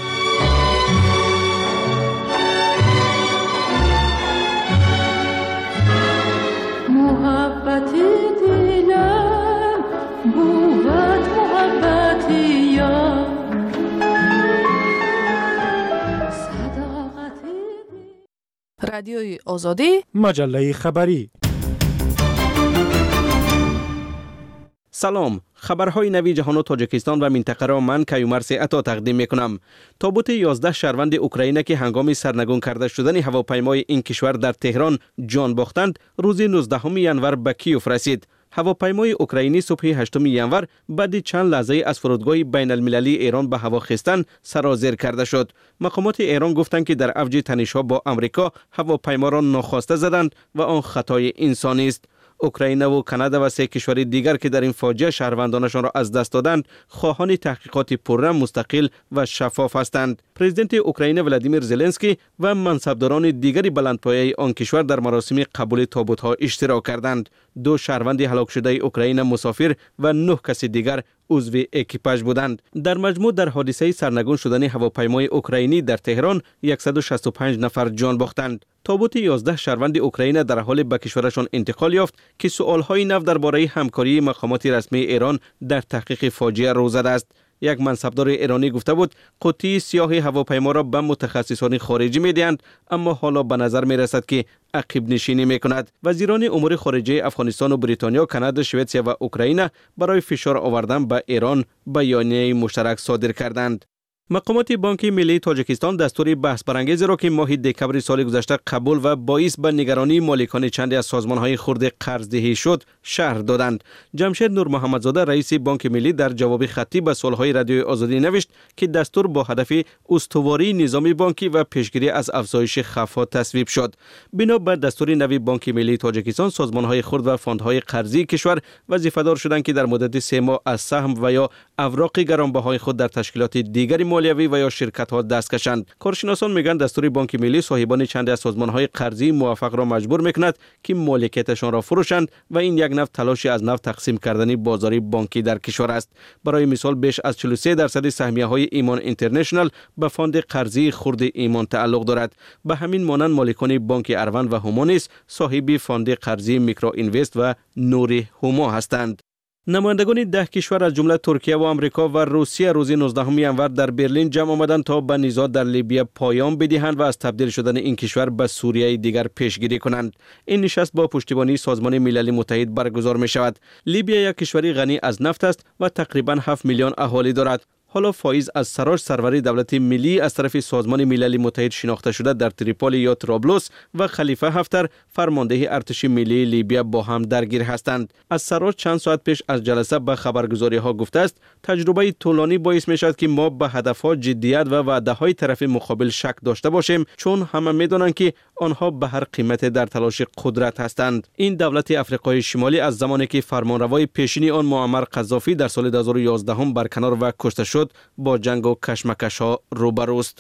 محبتی دلم بود محبتی یا رادیوی آزادی، مجله خبری. سلام، خبرهای نوی جهان و تاجیکستان و منطقه را من کیومرث عطا تقدیم میکنم. تابوت یازده شهروند اوکراینی که هنگام سرنگون کرده شدن هواپیمای این کشور در تهران جان باختند، روز نوزدهم ینور به کیوف رسید. هواپیمای اوکراینی صبح هشتم ینور بعد چند لحظه از فرودگاه بین المللی ایران به هوا خستن سرازیر کرده شد. مقامات ایران گفتند که در اوج تنش‌ها با آمریکا هواپیما را ناخواسته زدند و آن خطای انسانی است. اوکراین و کانادا و سه کشور دیگر که در این فاجعه شهروندانشان را از دست دادند، خواهان تحقیقات پررو، مستقل و شفاف هستند. پرزیدنت اوکراین ولادیمیر زلنسکی و منصبداران دیگری بلندپایه آن کشور در مراسم قبول تابوت‌ها اشتراک کردند. دو شهروند هلاک شده اوکراین مسافر و نه کس دیگر عضو اکیپاژ بودند. در مجموع در حادثه سرنگون شدن هواپیمای اوکراینی در تهران صد و شصت و پنج نفر جان باختند. تابوت یازده شهروند اوکراین در حال به کشورشان انتقال یافت که سؤال‌های نو درباره همکاری مقامات رسمی ایران در تحقیق فاجعه رو زده است. یک منصبدار ایرانی گفته بود قوطی سیاه هواپیما را به متخصصان خارجی می‌دهند، اما حالا به نظر می‌رسد که عقب نشینی می‌کند. وزیران امور خارجه افغانستان و بریتانیا، کانادا، سوئیسرا و اوکراین برای فشار آوردن به ایران بیانیه مشترک صادر کردند. مقامات بانک ملی تاجیکستان دستور بحث برانگیزی را که ماه دکمبر سال گذشته قبول و باعث به نگرانی مالکان چندی از سازمان‌های خرد قرضدهی شد شرح دادند. جمشید نور محمدزاده رئیس بانک ملی در جواب خطی به سوال‌های رادیوی آزادی نوشت که دستور با هدف استواری نظام بانکی و پیشگیری از افزایش خفا تصویب شد. بنا بر دستور نوی بانک ملی تاجیکستان، سازمان‌های خرد و فاندهای قرضی کشور وظیفه‌دار شدند که در مدت سه ماه از سهم و یا اوراق گرانبهای خود در تشکیلات دیگری مالیوی و یا شرکت‌ها دست کشند. کارشناسان میگن دستور بانک ملی صاحبان چند از سازمان‌های قرضی موفق را مجبور میکند که مالکیتشان را فروشند و این یک نوع تلاشی از نو تقسیم کردن بازاری بانکی در کشور است. برای مثال بیش از چهل و سه درصد سهمیه‌های ایمان اینترنشنال به فاند قرضی خرد ایمان تعلق دارد. به همین مانند مالکان بانک اروند و هومانیس صاحب فاند قرضی میکرو اینوست و نور هوما هستند. نمایندگان ده کشور از جمله ترکیه و آمریکا و روسیه روز نوزدهم ینور در برلین جمع آمدند تا به نزاع در لیبی پایان بدهند و از تبدیل شدن این کشور به سوریه دیگر پیشگیری کنند. این نشست با پشتیبانی سازمان ملل متحد برگزار می شود. لیبی یک کشور غنی از نفت است و تقریبا هفت میلیون اهالی دارد. حالا فایز از سراج سروری دولت ملی از طرف سازمان ملل متحد شناخته شده در تریپولی یا طرابلس و خلیفه حفتر فرمانده ارتش ملی لیبیا با هم درگیر هستند. از سراج چند ساعت پیش از جلسه به خبرگزاری ها گفته است تجربه طولانی باعث می شود که ما به هدفها جدیت و وعده های طرف مقابل شک داشته باشیم، چون همه می دانند که آنها به هر قیمت در تلاش قدرت هستند. این دولت افریقای شمالی از زمانی که فرمانروای پیشینی آن معمر قذافی در سال دو هزار و یازده برکنار و کشته شد با جنگ و کشمکش ها روبروست.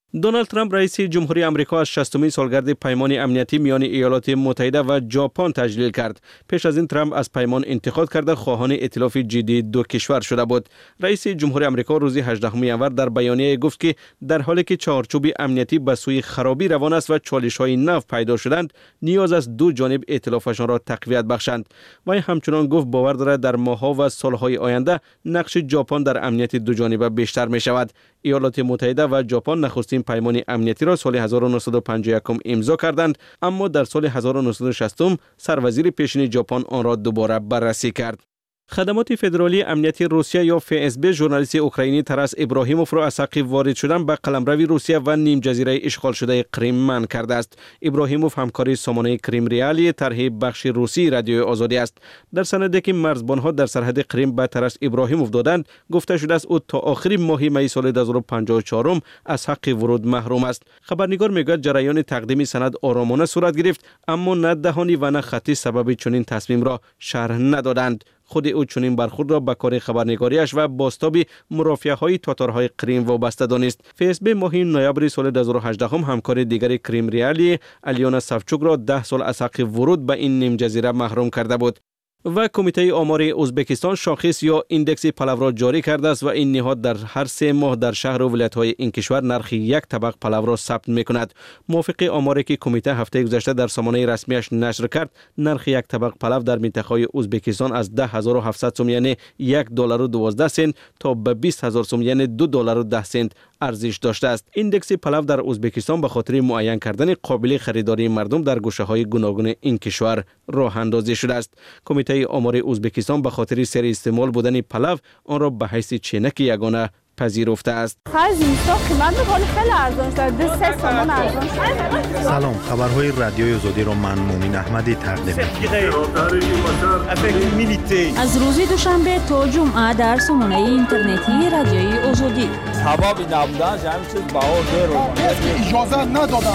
دونالد ترامپ رئیس جمهوری آمریکا از شصتمین سالگرد پیمان امنیتی میان ایالات متحده و ژاپن تجلیل کرد. پیش از این ترامپ از پیمان انتقاد کرده خواهان ائتلاف جدی دو کشور شده بود. رئیس جمهوری آمریکا روز هجدهم ژانویه در بیانیه گفت که در حالی که چارچوب امنیتی به سوی خرابی روان است و چالش‌های نو پیدا شدند، نیاز است دو جانب ائتلافشان را تقویت بخشند. و همچنان گفت باور دارد در ماه‌ها و سال‌های آینده نقش ژاپن در امنیت دو جانبه بیشتر می‌شود. ایالات متحده و ژاپن نخستین پیمان امنیتی را سال هزار و نهصد و پنجاه و یک امضا کردند، اما در سال هزار و نهصد و شصت سروزیر پیشین ژاپن آن را دوباره بررسی کرد. خدمات فدرالی امنیتی روسیه یا اف اس بی ژورنالیست اوکراینی تراس ابراهیموف را از حق وارد شدن به قلمرو روسیه و نیم جزیره اشغال شده کریم منع کرده است. ابراهیموف همکاری سامانه کریم ریالی طرح بخش روسی رادیو آزادی است. در سندی که مرزبانها در سرحد کریم به تراس ابراهیموف دادند، گفته شده است او تا آخر ماه می سال دو هزار و پنجاه و چهار از حق ورود محروم است. خبرنگار میگوید جریان تقدیم سند آرامانه صورت گرفت، اما نه دهانی و نه خطی سبب چنین تصمیم را شرح ندادند. خود او چنین برخورد را به کار خبرنگاریش و بازتاب مرافعه‌های تاتارهای کریم وابسته دانست. اف اس بی ماه نوامبر سال دو هزار و هجده هم همکار دیگر کریم ریالی الیانا سافچوک را ده سال از حق ورود به این نیم جزیره محروم کرده بود. و کمیته آمار ازبکستان شاخص یا ایندکس پلو را جاری کرده است و این نهاد در هر سه ماه در شهر و ولایت‌های این کشور نرخ یک طبق پلو را ثبت می‌کند. موافق آماری که کمیته هفته گذشته در سامانه رسمیش نشر کرد، نرخ یک طبق پلو در منطقه ازبکستان از ده هزار و هفتصد سوم یعنی یک دلار و دوازده سنت تا به بیست هزار سوم یعنی دو دلار و ده سنت ارزش داشته است. ایندکس پلو در ازبکستان به خاطر معین کردن قابل خریداری مردم در گوشه‌های گوناگون این کشور راه اندازی شده است. کمیته آمار ازبکستان به خاطر سر استعمال بودن پلو آن را به حیث چینک یگانه پذیرفته است. سلام، خبرهای رادیوی آزادی را من مومن احمدی تقدیم می‌کنم. از روز دوشنبه تا جمعه در سامانه اینترنتی رادیوی آزادی. حبابی نبودن همین چیز بهار رو اجازه ندادن.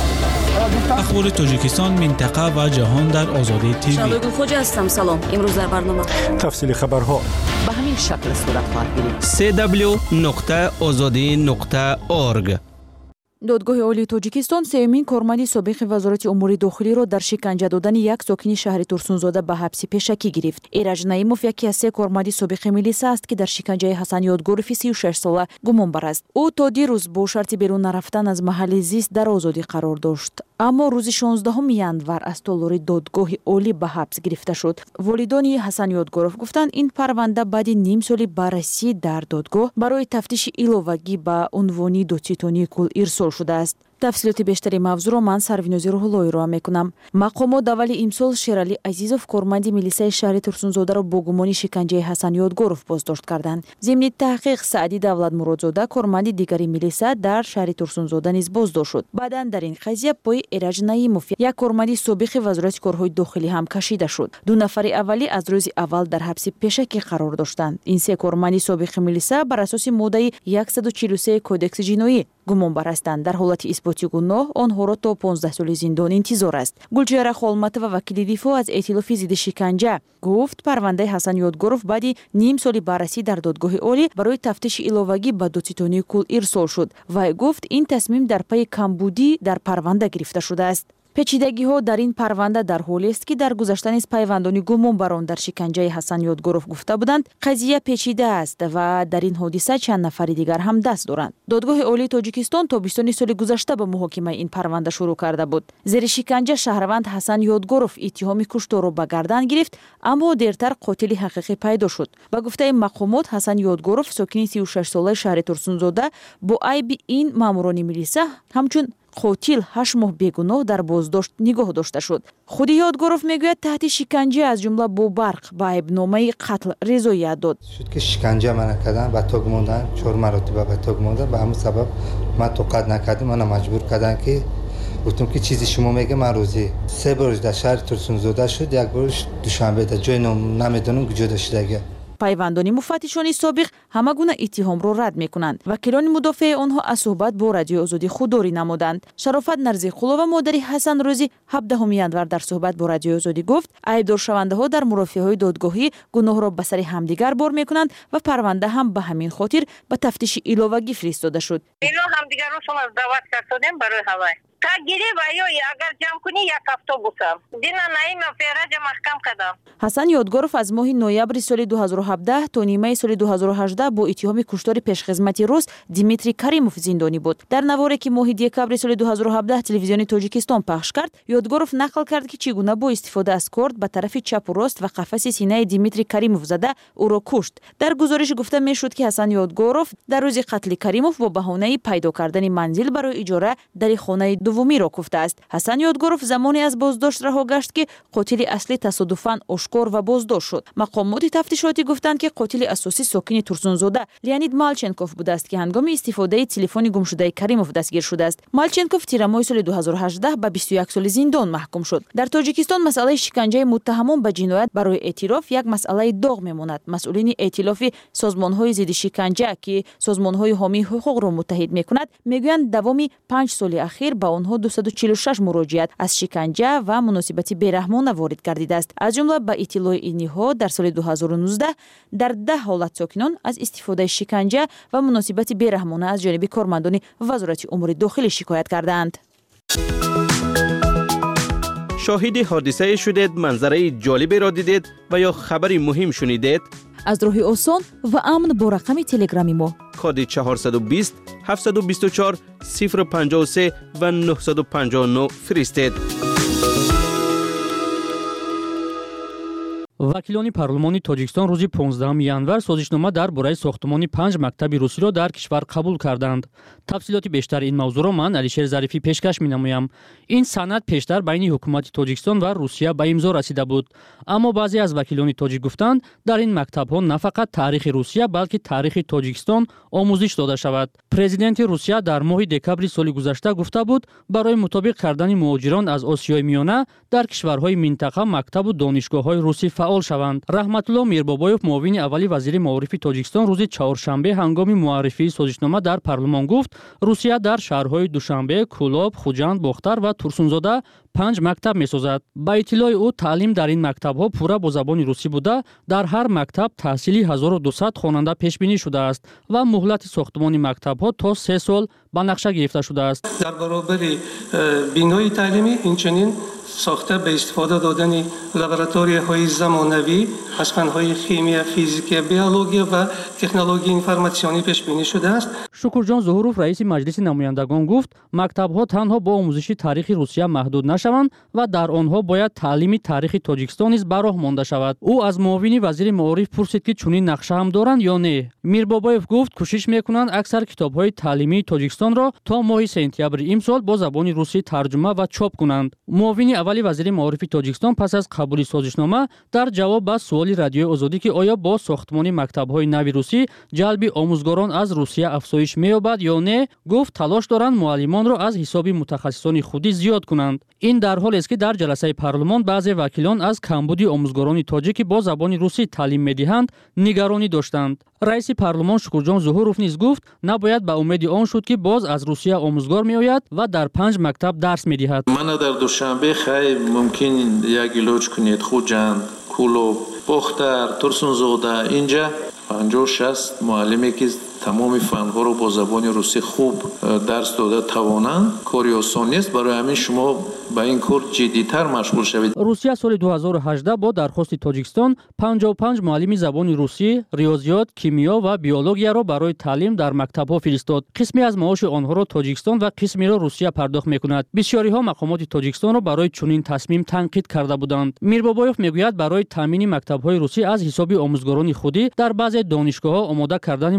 اخبار تاجیکستان، منطقه و جهان در آزادی تیوی. شادو خوجا هستم. سلام. امروز در برنامه تفصیل خبرها به همین شکل صورت خواهد گرفت. سی دبلیو نقطه آزادی نقطه اورگ. دادگاه عالی تاجیکستان سومین کارمند سابق وزارت امور داخلی را در شکنجه دادن یک ساکن شهر ترسونزاده به حبس پیشکی گرفت. ایرج نعیموف یکی از سه کارمند سابق میلیسا است که در شکنجه حسن یادگوروف سی و شش ساله گمانبر است. او تا دیروز با شرط بیرون نرفتن از محل زیست در آزادی قرار داشت، اما روز شانزدهم ژانویه از تالار دادگاه عالی به حبس گرفته شد. والدان حسن یادگوروف گفتند این پرونده بعد نیم سال بررسی در دادگاه برای تفتیش ایلوگی به عنوان دادستانی کل ارسال شده است. تفصیلات بیشتری موضوع را من سروینوزی روح‌اللهی را میکنم. مقامات давали امسال شیرعلی عزیزов کارمند میلیسای شهر ترسونزاده را با گمان شکنجه حسن یادگوروف بازداشت کردند. ضمن تحقیق سعدی давлатмуродзода کارمند دیگری میلیسا در شهر ترسونزاده نیز بازداشت شد. بعداً در این قضیه پای ایرج نعیموف یک کارمند سابق وزارت کارهای داخلی هم کشیده شد. دو نفر اولی از روز اول در حبس پیشکی قرار داشتند. این سه کارمند سابق میلیسا بر اساس ماده صد و چهل و سه کدکس جنایی گمانبر هستند. در حالت اثباتی گناه آنها را تا پانزده سال زندان انتظار است. گلچهره خالمتова وکیل دفاع از ائتلاف ضد شکنجه گفت پرونده حسن یادگوروف بعد نیم سال بررسی در دادگاه عالی برای تفتیش ایلوگی به دادستانی کل ارسال شد. وی گفت این تصمیم در پی کمبودی در پرونده گرفته شده است. پیچیدگی ها در این پرونده در حالی است که در گذشته نیز پیوندان گمانبران در شکنجه حسن یادگوروف گفته بودند قضیه پیچیده است و در این حادثه چند نفر دیگر هم دست دارند. دادگاه عالی تاجیکستان تابستان سال گذشته به محاکمه این پرونده شروع کرده بود. زیر شکنجه شهروند حسن یادگوروف اتهام کشتار را به گردن گرفت، اما دیرتر قاتل حقیقی پیدا شد. به گفته مقامات حسن یادگوروف ساکن سی و شش ساله شهر ترسونزاده با عیب این ماموران میلیسا همچون قاتل هشت ماه بیگناه در بازداشت نگاه داشته شد. خود یادگوروف میگوید تحت شکنجه از جمله با برق به عیبنامه قتل رضایت داد. شد که شکنجه من کردن و تاگ موندن چهار مرتبه به تاگ موندن به همین سبب من توقع نکردم. من مجبور کردن که گفتم که چیزی شما میگه من روزی سه بار در شهر ترسونزاده شد، یک بارش دوشنبه در جای نمیدونم کجا داشته. пайвандони муфаттишони собиқ ҳама гуна иттиҳомро рад мекунанд. вакилони мудофиаи онҳо аз суҳбат бо радиои озодӣ худдорӣ намуданд. Шарофат Нарзиқулова модари Ҳасан Рӯзи ҳабдаҳуми январ дар суҳбат бо радиои озодӣ гуфт, айбдоршавандаҳо дар мурофиаҳои додгоҳӣ гуноҳро ба сари ҳамдигар бор мекунанд ва парванда ҳам ба ҳамин хотир ба тафтиши иловагӣ фиристода шуд. ино ҳамдигарро шумо даъват кардем барои ҳавай та гириф аё агар ҷамъ кунӣ як автобусам дина наима фераҷа маҳкам кардам. ҳасан Ёдгоров аз моҳи ноябри соли ду ҳазору ҳабдаҳ то нимаи соли ду ҳазору ҳаждаҳ бо иттиҳоми куштори пешхизмати рус Димитрий Каримов зиндонӣ буд. дар наворе ки моҳи декабри соли ду ҳазору ҳабдаҳ телевизиони Тоҷикистон пахш кард, Ёдгоров нақл кард ки чӣ гуна бо истифода аз корд ба тарафи чапу рост ва қафаси синаи Димитрий Каримов зада ӯро кушт. дар гузориш гуфта мешуд ки Ҳасан Ёдгоров дар рӯзи қатли Каримов бо баҳонаи пайдо кардани манзил барои иҷора дари хонаи дуввумиро куфтааст. Ҳасан Ёдгоров замоне аз боздошт раҳо гашт ки қотили аслӣ тасодуфан ошкор ва боздошт шуд. мақомоти тафтишотӣ гуфтанд ки қотили асосӣ сокини Турсунзода Леонид Малченков будааст ки ҳангоми истифодаи телефони гумшудаи Каримов дастгир шудааст. Малченков тирамоҳи соли ду ҳазору ҳаждаҳ ба бисту як соли зиндон маҳкум шуд. дар Тоҷикистон масъалаи шиканҷаи муттаҳамон ба ҷиноят барои эътироф як масъалаи доғ мемонад. масъулини эътилофи созмонҳои зидди шиканҷа ки созмонҳои ҳомии ҳуқуқро муттаҳид мекунад мегӯянд давоми панҷ соли ахир ба онҳо дусаду чилу шаш муроҷиат аз шиканҷа ва муносибати бераҳмона ворид гардидааст. аз ҷумла ба иттилои ин ниҳод дар соли ду ҳазору нуздаҳ дар даҳ ҳолат сокинон аз истифодаи шиканҷа ва муносибати бераҳмона аз ҷониби кормандони вазорати умури дохилӣ шикоят кардаанд. шоҳиди ҳодисае шудед, манзараи ҷолиберо дидед ва ё хабари муҳим шунидед? аз роҳи осон ва амн бо рақами телеграми мо коди чаҳорсаду бист ҳафтсаду бисту чор сифр панҷоҳу се ва нуҳсаду панҷоҳу нӯ фиристед. вакилони парлумони Тоҷикистон рӯзи понздаҳуми январ созишнома дар бораи сохтмони панҷ мактаби русиро дар кишвар қабул карданд. тафсилоти бештари ин мавзӯъро ман Алишер Зарифӣ пешкаш менамоям. ин санад пештар байни ҳукумати Тоҷикистон ва Русия ба имзо расида буд. аммо баъзе аз вакилони тоҷик гуфтанд, дар ин мактабҳо на фақат таърихи Русия, балки таърихи Тоҷикистон омӯзиш дода шавад. президенти Русия дар моҳи декабри соли гузашта гуфта буд, барои мутобиқ кардани муҳоҷирон аз Осиёи Миёна дар кишварҳои минтақа мактабу донишгоҳҳои русӣ фаъол шаванд. Раҳматулло Мирбобоев, муовини аввали вазири маорифи Тоҷикистон, рӯзи чаҳоршанбе ҳангоми муаррифии созишнома дар парлумон гуфт, Русия дар шаҳрҳои Душанбе, Кӯлоб, Хуҷанд, Бохтар ва Турсунзода панҷ мактаб месозад. ба иттилои ӯ таълим дар ин мактабҳо пурра бо забони русӣ буда, дар ҳар мактаб таҳсили ҳазору дусад хонанда пешбинӣ шудааст ва муҳлати сохтмони мактабҳо то се сол ба нақша гирифта шудааст. дар баробари бинои таълимӣ инчунин сохта ба истифода додани лабораторияҳои замонавӣ аз фанҳои химия, физика, биология ва технологияи информатсионӣ пешбинӣ шудааст. Шукурҷон Зуҳуров, раиси маҷлиси намояндагон гуфт, мактабҳо танҳо бо омӯзиши таърихи Русия маҳдуд нашаванд ва дар онҳо бояд таълими таърихи Тоҷикистон низ ба роҳ монда шавад. ӯ аз муовини вазири маориф пурсид, ки чунин нақша ҳам доранд ё не. Мирбобоев гуфт, кӯшиш мекунанд аксар китобҳои таълимии Тоҷикистонро то моҳи сентябри имсол бо забони русӣ тарҷума ва чоп кунанд. муовини аввали вазири маорифи Тоҷикистон пас аз қабули созишнома дар ҷавоб ба суоли радиои озодӣ ки оё бо сохтмони мактабҳои нави русӣ ҷалби омӯзгорон аз Русия афзоиш меёбад ё не, гуфт талош доранд муаллимонро аз ҳисоби мутахассисони худӣ зиёд кунанд. ин дар ҳолест ки дар ҷаласаи парлумон баъзе вакилон аз камбуди омӯзгорони тоҷик ки бо забони русӣ таълим медиҳанд нигаронӣ доштанд. раиси парлумон Шукурҷон Зуҳуров низ гуфт, набояд ба умеди он шуд ки боз аз Русия омӯзгор меояд ва дар панҷ мактаб дарс медиҳад. мана дар душанбе хай мумкин як илоҷ кунед хуҷанд, Кӯлоб, Бохтар, Турсунзода, инҷа панҷоҳ шаст муаллиме ки тамоми фанҳоро бо забони русӣ хуб дарс дода тавонанд, кори осон нест. барои ҳамин шумо ба ин кор ҷиддитар машғул шавед. Русия соли ду ҳазору ҳаждаҳ бо дархости Тоҷикистон панҷоҳу панҷ муаллими забони русӣ, риёзиёт, кимиё ва биологияро барои таълим дар мактабҳо фиристод. қисме аз маоши онҳоро Тоҷикистон ва қисмеро Русия пардохт мекунад. бисёриҳо мақомоти Тоҷикистонро барои чунин тасмим танқид карда буданд. Мирбобоев мегӯяд, барои таъмини мактабҳои русӣ аз ҳисоби омӯзгорони худӣ дар баъзе донишгоҳҳо омода кардани муаллимони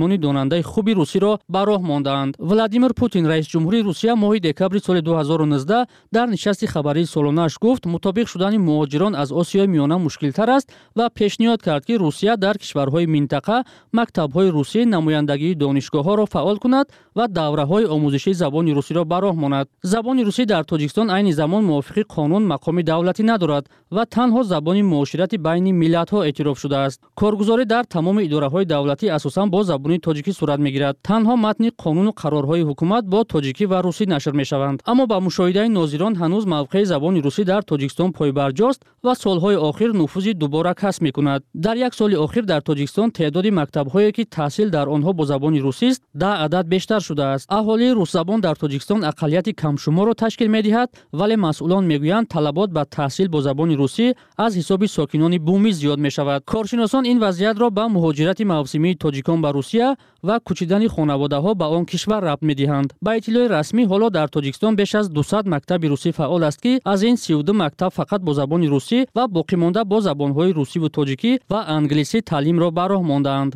تلویزیونی دوننده خوبی روسی را به راه ماندند. ولادیمیر پوتین رئیس جمهوری روسیه ماه دکبر سال دو هزار و نوزده در نشست خبری سالانه‌اش گفت مطابق شدن مهاجران از آسیای میانه مشکل‌تر است و پیشنهاد کرد که روسیه در کشورهای منطقه مکتب‌های روسی نمایندگی دانشگاه‌ها را فعال کند و دوره‌های آموزشی زبان روسی را به راه ماند. زبان روسی در تاجیکستان عین زمان موافق قانون مقام دولتی ندارد و تنها زبان معاشرت بین ملت‌ها اعتراف شده است. کارگزاری در تمام اداره‌های دولتی اساساً با زبان تاجیکی صورت می‌گیرد. تنها متن قانون و قرارهای حکومت با تاجیکی و روسی نشر می‌شوند. اما با مشاهده ناظران هنوز موقع زبان روسی در تاجیکستان پایبرجاست و سال‌های اخیر نفوذ دوباره کسب می‌کند. در یک سال اخیر در تاجیکستان تعداد مکتب‌هایی که تحصیل در آنها با زبان روسی است ده عدد بیشتر شده است. اهالی روس زبان در تاجیکستان اقلیت کم شمار را تشکیل می‌دهد، ولی مسئولان می‌گویند طلبات به تحصیل با زبان روسی از حساب ساکنان بومی زیاد می‌شود. کارشناسان این وضعیت را به مهاجرت موسمی تاجیکان به روسیه و کوچیدن خانواده‌ها به آن کشور ربط می‌دهند. با اطلاع رسمی حالا در تاجیکستان بیش از دویست مکتب روسی فعال است که از این سی و دو مکتب فقط با زبان روسی و باقی مانده با زبان‌های روسی و تاجیکی و انگلیسی تعلیم را به راه ماندند.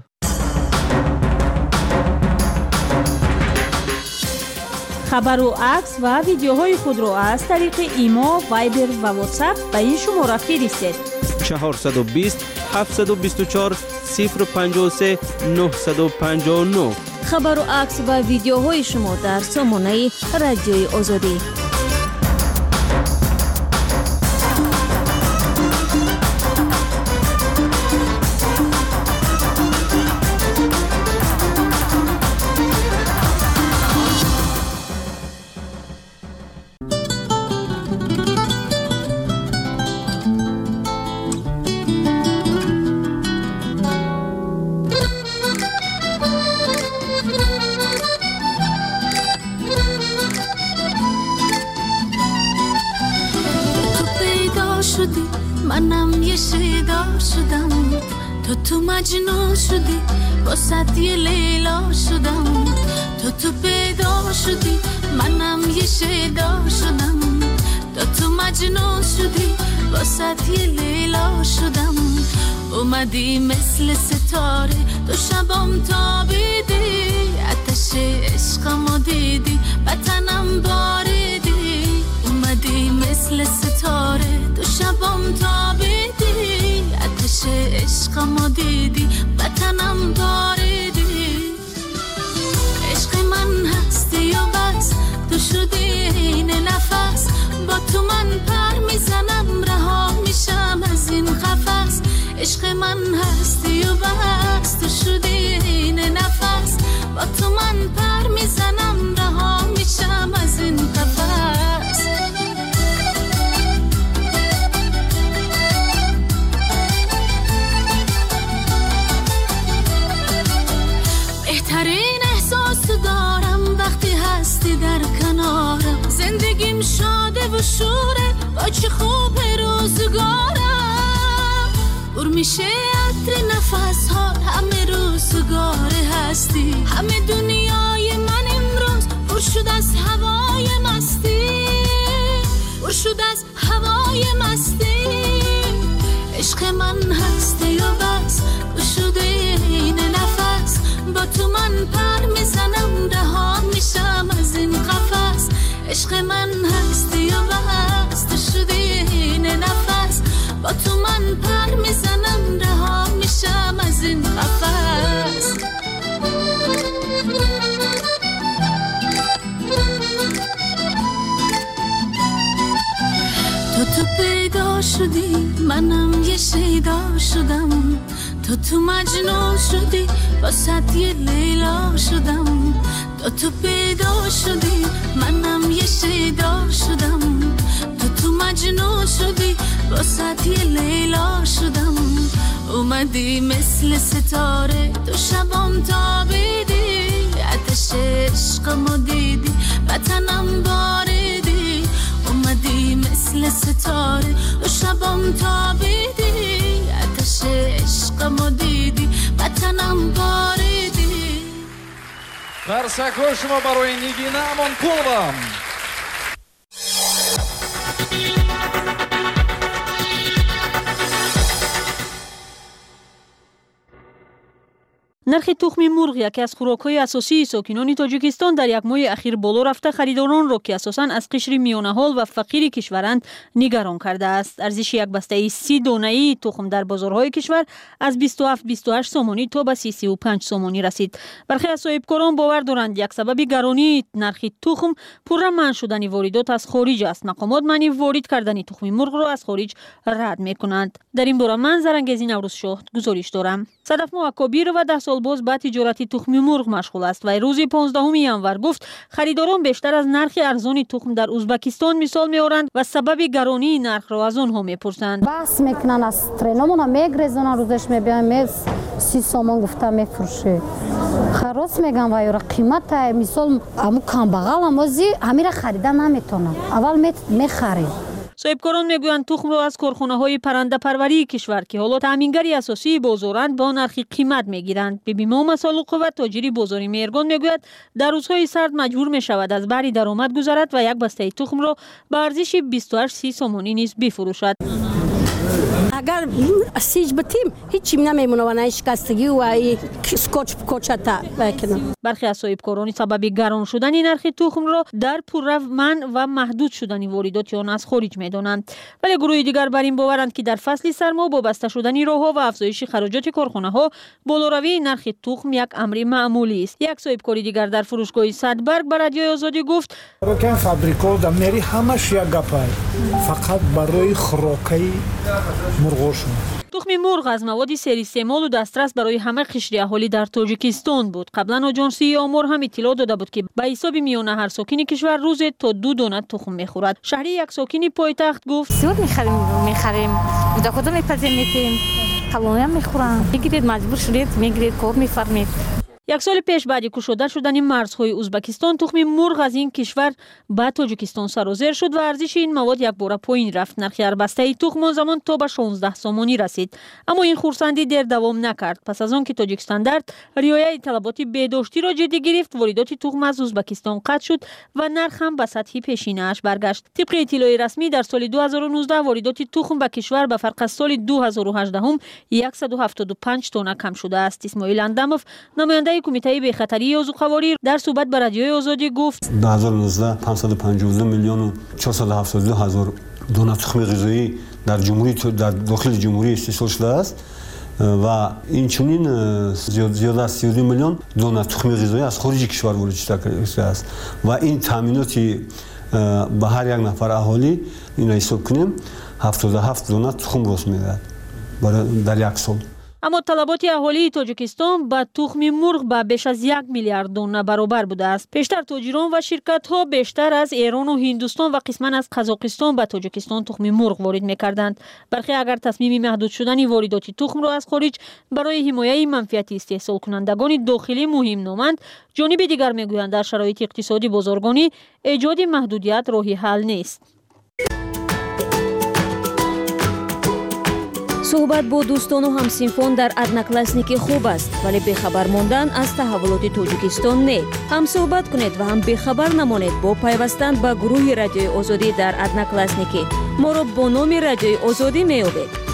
خبر و عکس و ویدیوهای خود را از طریق ایما، وایبر و واتساپ به این شماره فرستید. چهارصد و بیست هفتصد و بیست و چهار صفر پنجاه و سه نهصد و پنجاه و نه. خبر و عکس و ویدیوهای شما در سامانه رادیوی آزادی. منم یه شیدا شدم، تو تو مجنون شدی، واسه یه لیلا شدم. تو تو پیدا شدی، منم یه شیدا شدم، تو تو مجنون شدی، واسه یه لیلا شدم. اومدی مثل ستاره، تو شبام تابیدی، آتش عشقمو دیدی، بطنم باریدی. اومدی مثل ستاره، تو شبام تابیدی، آتش عشقمو دیدی، بطنم باریدی. عشق من هستی و بس، تو شدی این نفس، با تو من پر میزنم، رها میشم از این قفس. عشق من هستی و بس، تو شدی این نفس، با تو من پر میزنم، رها میشم از این قفس. بهترین احساس دارم وقتی هستی در کنارم، زندگیم شاده و شوره، با چه خوب روزگارم. پر میشه عطر نفس ها، همه روزگار هستی، همه دنیای من امروز پر شد از هوای مستی، پر شد از هوای مستی. عشق من هستی و بس، پر شده این نفس، با تو من پر میزنم، رها میشم از این قفس. عشق من هستی و بس، تو شدی این نفس، با تو من پر میزنم، رها میشم از این قفس. تو تو پیدا شدی، منم یه شیدا شدم، تو تو مجنون شدی، واسه یه لیلا شدم. تو تو پیدا شدی، منم یه شیدا شدم، تو تو مجنون شدی، واسه یه لیلا شدم. اومدی مثل ستاره، تو شبام تابیدی، آتش عشقمو دیدی، بطنم باریدی. اومدی مثل ستاره، تو شبام تابیدی، آتش عشقمو دیدی، بطنم باریدی. قرصکو شما برای نیگینه امان کلبم. نرخ تخم مرغ یکی از خوراک‌های اساسی ساکنان تاجیکستان در یک ماه اخیر بالا رفته خریداران را که اساساً از قشر میانه‌حال و فقیر کشورند نگران کرده است. ارزش یک بسته سی دانه‌ای تخم در بازارهای کشور از بیست و هفت بیست و هشت سومانی تا به سی و پنج سومانی رسید. برخی از صاحبکاران باور دارند یک سبب گرانی نرخ تخم پرمنع شدن واردات از خارج است. مقامات معنی وارد کردن تخم مرغ را از خارج رد می‌کنند. در این باره من زرنگزی نوروز شاه گزارش دارم. صدف موکبیر و ده سال باز به تجارت تخم مرغ مشغول است و روز پانزدهم ینور گفت خریداران بیشتر از نرخ ارزان تخم در ازبکستان مثال می‌آورند و سبب گرانی نرخ را از آنها می‌پرسند. بس میکنن از ترینمون میگریزن روزش میبینیم سی سومون گفته میفروشه. خلاص میگم و یورا قیمت مثال امو کم بغل اموزی امیر خریدن نمیتونم. اول میخریم. صاحبکاران میگویند تخم را از کارخانه‌های پرنده پروری کشور که حالا تامینگری اساسی بازارند با نرخ قیمت میگیرند. بیبیما مسالق و تاجری بازاری میرگان میگوید در روزهای سرد مجبور میشود از بری درآمد گذرد و یک بسته تخم را به ارزش بیست و هشت سی سومانی نیز بفروشد. اگر سیج بتیم هیچی نمیمونه و نه شکستگی و اسکوچ کوچتا بکنم. برخی از صاحبکاران سبب گران شدن نرخ تخم را در پررفمن و محدود شدن واردات آن از خارج میدانند. ولی گروه دیگر بر این باورند که در فصل سرما با بسته شدن راهها و افزایش خراجات کارخانه‌ها بالاروی نرخ تخم یک امر معمولی است. یک صاحبکار دیگر در فروشگاه صدبرگ بر رادیوی آزادی گفت که فابریکا در میری همش یک گپای فقط برای خوراکی مرغوشون. تخم مرغ از مواد سری استعمال و دسترس برای همه قشر اهالی در تاجیکستان بود. قبلا آژانسی آمار هم اطلاع داده بود که به حساب میانه هر ساکن کشور روز تا دو دانه تخم میخورد. شهری یک ساکن پایتخت گفت زیاد میخریم میخریم خدا خدا میپزیم میتیم کلونی هم میخورم میگیرید مجبور شدید میگیرید کار میفرمید. یک سال پیش بعد کشوده شدن مرزهای ازبکستان تخم مرغ از این کشور به تاجیکستان سرازیر شد و ارزش این مواد یک بار پایین رفت. نرخ هر بسته تخم آن زمان تا به شانزده سومانی رسید. اما این خرسندی دیر دوام نکرد. پس از آن که تاجیک استاندارد رعایت طلبات بهداشتی را جدی گرفت واردات تخم از ازبکستان قطع شد و نرخ هم به سطح پیشینه‌اش برگشت. طبق اطلاع رسمی در سال دو هزار و نوزده واردات تخم به کشور به فرق از سال دو هزار و هجده هم صد و هفتاد و پنج تن کم شده است. اسماعیل انداموف نماینده کمیته بهخطری عضوخواری در صحبت با رادیوی آزادی گفت دو هزار و نوزده پانصد و پنجاه و دو میلیون و چهارصد و هفتاد و دو هزار دانه تخم غذایی در جمهوری در داخل جمهوری استحصال شده است و این چنین زیاده از سی و دو میلیون دانه تخم غذایی از خارج کشور وارد شده است و این تامیناتی به هر یک نفر اهالی این را حساب کنیم هفتاد و هفت دانه تخم راست میدهد در یک سال. اما طلبات اهالی تاجیکستان با تخم مرغ به بیش از یک میلیارد دانه برابر بوده است. پیشتر تاجران و شرکت ها بیشتر از ایران و هندوستان و قسما از قزاقستان به تاجیکستان تخم مرغ وارد می‌کردند. برخی اگر تصمیم محدود شدن واردات تخم را از خارج برای حمایت منفعت استحصال کنندگان داخلی مهم نامند، جانب دیگر میگویند در شرایط اقتصادی بازرگانی ایجاد محدودیت راه حل نیست. صحبت با دوستان و همسنفان در ادناکلاسنیک خوب است، ولی بخبر ماندن از تحولات تاجیکستان نه. هم صحبت کنید و هم بخبر نمانید با پیوستن به گروه رادیوی آزادی در ادناکلاسنیک. ما را با نام رادیوی آزادی می‌یابید.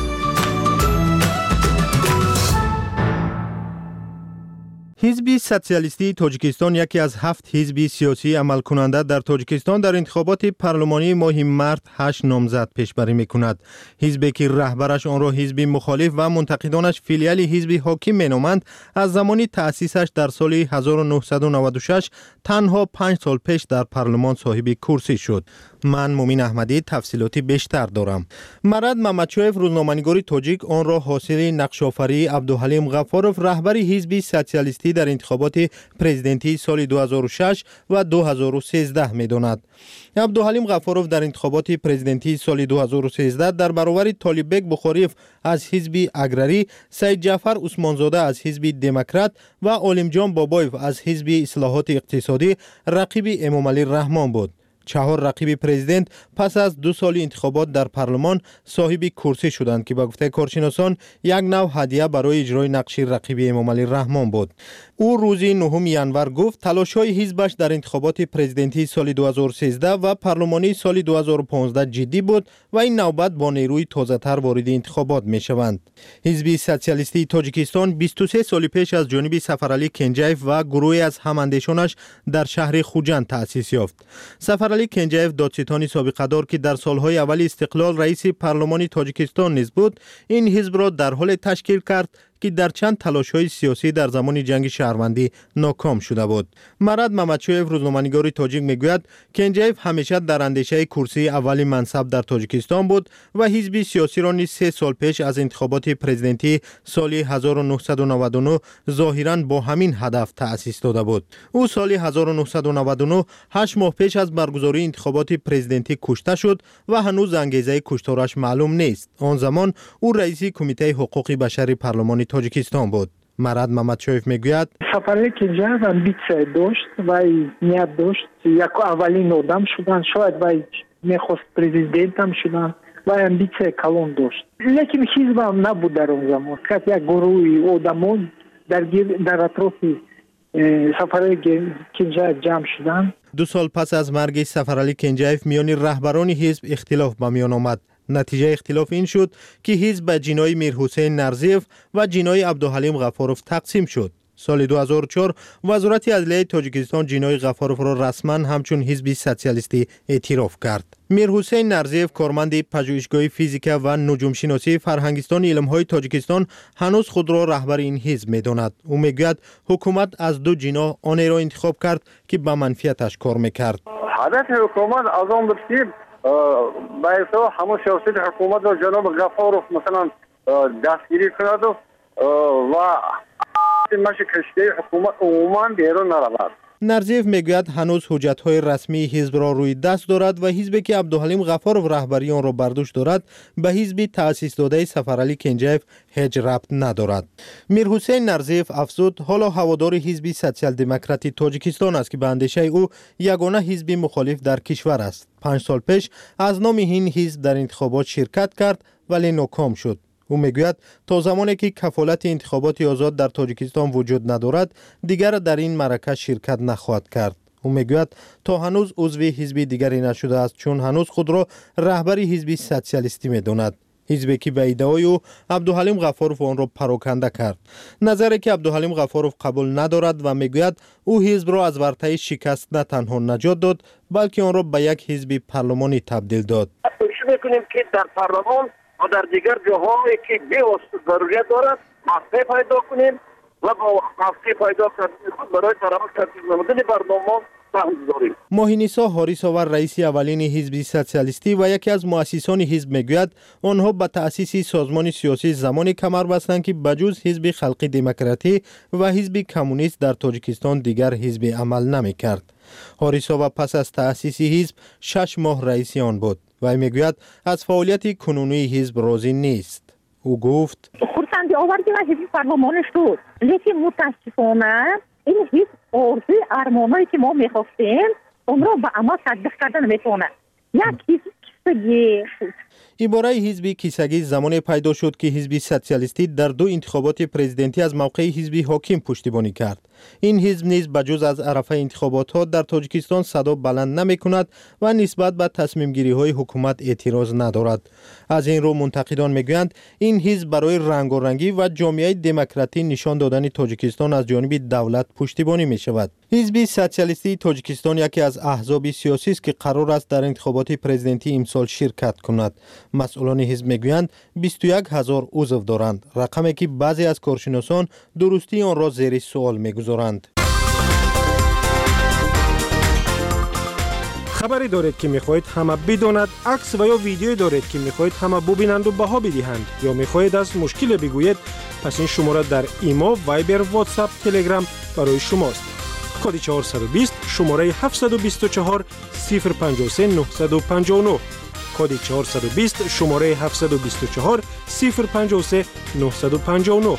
حزب سوسیالیستی تاجیکستان یکی از هفت حزب سیاسی عمل کننده در تاجیکستان در انتخابات پارلمانی ماه مارس هشت نامزد پیشبری میکند. حزبی که رهبرش آن را حزب مخالف و منتقدانش فیلیال حزب حاکم مینامند، از زمانی تأسیسش در سال هزار و نهصد و نود و شش تنها پنج سال پیش در پارلمان صاحب کرسی شد. من مومین احمدی تفصیلاتی بیشتر دارم. مراد ممدچویف روزنامه‌نگار تاجیک آن را حاصل نقش‌آفری عبدالحلیم غفاروف رهبر حزب سوسیالیستی در انتخابات پرزیدنتی سال دو هزار و شش و دو هزار و سیزده می‌داند. عبدالحلیم غفاروف در انتخابات پرزیدنتی سال دو هزار و سیزده در برابر طالبک بخاریف از حزب اگراری، سید جعفر عثمانزاده از حزب دموکرات و عالم جان بابایف از حزب اصلاحات اقتصادی رقیب امامعلی رحمان بود. چهار رقیب پرزیدنت پس از دو سال انتخابات در پارلمان صاحب کرسی شدند که با گفته کارشناسان یک نوع هدیه برای اجرای نقش رقیب امامعلی رحمان بود. او روز نهم ینور گفت تلاش‌های حزبش در انتخابات پرزیدنتی سال دو هزار و سیزده و پارلمانی سال دو هزار و پانزده جدی بود و این نوبت با نیروی تازه‌تر وارد انتخابات می‌شوند. حزب سوسیالیستی تاجیکستان بیست و سه سال پیش از جانب سفرعلی کنجیف و گروهی از هماندیشانش در شهر خوجند تأسیس یافت. سفرعلی کنجیف دادستانی سابقه دار که در سالهای اول استقلال رئیس پارلمان تاجیکستان نیز بود، این حزب را در حال تشکیل کرد که در چند تلاش‌های سیاسی در زمان جنگ شهروندی ناکام شده بود. مراد ممدشویف روزنامه‌نگار تاجیک میگوید کنجیف همیشه در اندیشه کرسی اولی منصب در تاجیکستان بود و حزب سیاسی را نیز سه سال پیش از انتخابات پرزیدنتی سال هزار و نهصد و نود و نه ظاهراً با همین هدف تأسیس داده بود. او سال هزار و نهصد و نود و نه هشت ماه پیش از برگزاری انتخابات پرزیدنتی کشته شد و هنوز انگیزه کشتارش معلوم نیست. آن زمان او رئیس کمیته حقوق بشر پارلمان تاجیکستان بود. مراد ممدشویف میگوید سفرعلی کنجیف амбиция داشت و نیت داشت یک اولین آدم شدن، شاید و میخواست پرزیدنت هم شدن و амбиция کلان داشت، لیکن حزب هم نبود در اون زمان که یک گروه آدمان در در اطراف سفرعلی کنجیف جمع شدن. دو سال پس از مرگ سفرعلی کنجیف میان رهبران حزب اختلاف به میان آمد. نتیجه اختلاف این شد که حزب به جنای میرحسین نرزیف و جنای عبدالحلیم غفاروف تقسیم شد. سال دو هزار و چهار وزارت عدلیه تاجیکستان جنای غفاروف را رسما همچون حزب سوسیالیستی اعتراف کرد. میرحسین نرزیف کارمند پژوهشگاه فیزیک و نجوم شناسی فرهنگستان علمهای تاجیکستان هنوز خود را رهبر این حزب می‌داند. او میگوید حکومت از دو جنا آن را انتخاب کرد که به منفعتش کار می‌کرد. هدف حکومت از آن بود که باید همه سیاست حکومت و جناب غفاروف مثلا دستگیری کند و مش کشته حکومت عموما بیرون نرود. نرزیف میگوید هنوز حجت‌های رسمی حزب را روی دست دارد و حزبی که عبدالحلیم غفاروف رهبری آن را بر دوش دارد به حزب تأسیس داده سفرعلی کنجیف هیچ ربط ندارد. میرحسین نرزیف افزود حالا هوادار حزب سوسیال دموکراتی تاجیکستان است که به اندیشه او یگانه حزب مخالف در کشور است. پنج سال پیش از نام این حزب در انتخابات شرکت کرد ولی ناکام شد. او میگوید تا زمانی که کفالت انتخابات آزاد در تاجیکستان وجود ندارد دیگر در این معرکه شرکت نخواهد کرد. او میگوید تا هنوز عضو حزب دیگری نشده است چون هنوز خود را رهبر حزب سوسیالیستی میداند. حزبی که به ایده‌های او عبدالحلیم غفاروف آن را پراکنده کرد. نظری که عبدالحلیم غفاروف قبول ندارد و میگوید او حزب را از ورطه شکست نه تنها نجات داد بلکه آن را به یک حزب پارلمانی تبدیل داد. کوشش میکنیم که در پارلمان و در دیگر جاهایی که بی‌واسطه ضروریت دارد موقع پیدا کنیم و با موقع پیدا کردن برای طرف ترتیب نمودن برنامه سهم داریم. ماهینیسا حاریساور رئیس اولین حزب سوسیالیستی و یکی از مؤسسان حزب میگوید آنها به تأسیس سازمان سیاسی زمانی کمر بستند که بجز حزب خلقی دموکراتی و حزب کمونیست در تاجیکستان دیگر حزب عمل نمیکرد. حاریساور پس از تأسیس حزب شش ماه رئیس آن بود و میگوید از فعالیت کنونی حزب راضی نیست. او گفت خورسندی آوردی و حزب پارلمانش شد، لیکن متاسفانه این حزب آرزوی ارمانایی که ما میخواستیم اون را به عمل تطبیق کردن نمیتونه. یک حزب کیسگی. عباره حزب کیسگی زمانی پیدا شد که حزب سوسیالیستی در دو انتخابات پرزیدنتی از موقع حزب حاکم پشتیبانی کرد. این حزب نیز بجز از عرفه انتخابات ها در تاجیکستان صدا بلند نمی کند و نسبت به تصمیم گیری های حکومت اعتراض ندارد. از این رو منتقدان میگویند این حزب برای رنگارنگی و جامعه دموکراتی نشان دادن تاجیکستان از جانب دولت پشتیبانی می شود. حزب سوسیالیستی تاجیکستان یکی از احزاب سیاسی است که قرار است در انتخابات پرزیدنتی امسال شرکت کند. مسئولان حزب میگویند بیست و یک هزار عضو دارند، رقمی که بعضی از کارشناسان درستی آن را زیر سوال میگذارند. خبری دارید که میخواهید همه بداند، عکس و یا ویدیویی دارید که میخواهید همه ببینند و بها بدهند یا میخواهید از مشکل بگویید، پس این شماره در ایما، وایبر، واتساپ، تلگرام برای شماست. کد چهارصد و بیست شماره هفتصد و بیست و چهار صفر پنجاه و سه نهصد و پنجاه و نه. کد چهارصد و بیست شماره هفتصد و بیست و چهار صفر پنجاه و سه نهصد و پنجاه و نه.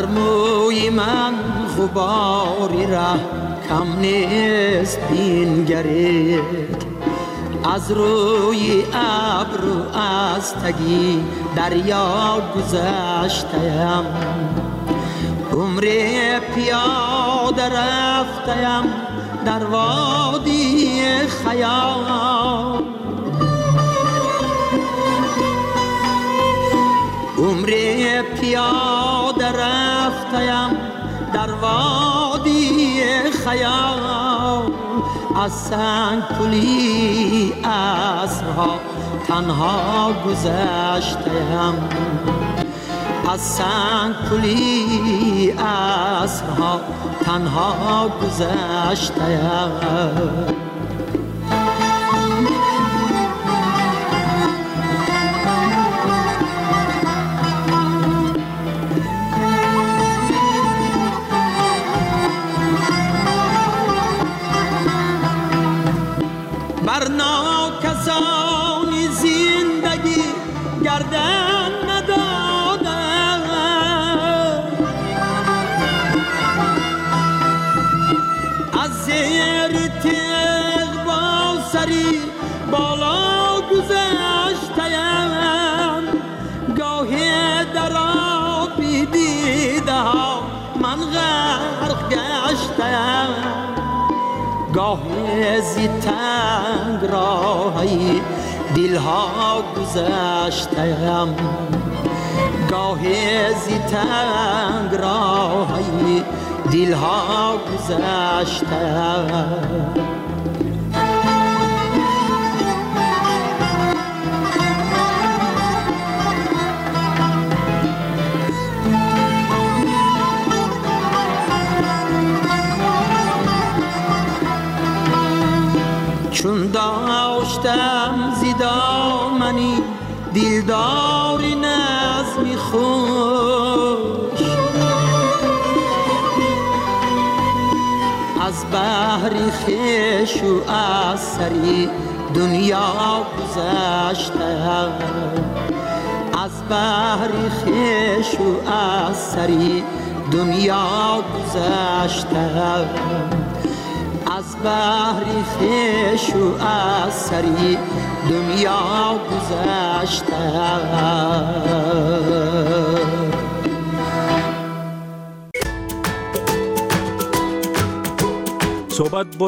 در موی من غباری را کم نیست بینگرید از روی ابر و از تگی دریا گذشتم عمر پیاده رفتم در وادی خیال عمر پیاده رفتم در وادی خیال از سنگ پلی عصرها تنها گذشتم از سنگ پلی عصرها تنها گذشتم بر ناکسانی زندگی گردن ندادم از زیر تیغ با سری بالا گذشتم گاهی در آبی دیده ها من غرق گشتم گاهی زی تنگ راهی دلها گذشتم گاهی زی تنگ راهی دلها گذشتم چون داشتم زی دامنی دلداری نظمی خوش از بحری خویش و از سری دنیا گذشتم از بحری خویش و از سری دنیا گذشتم از بحری خویش و از سری دنیا گذشتم صحبت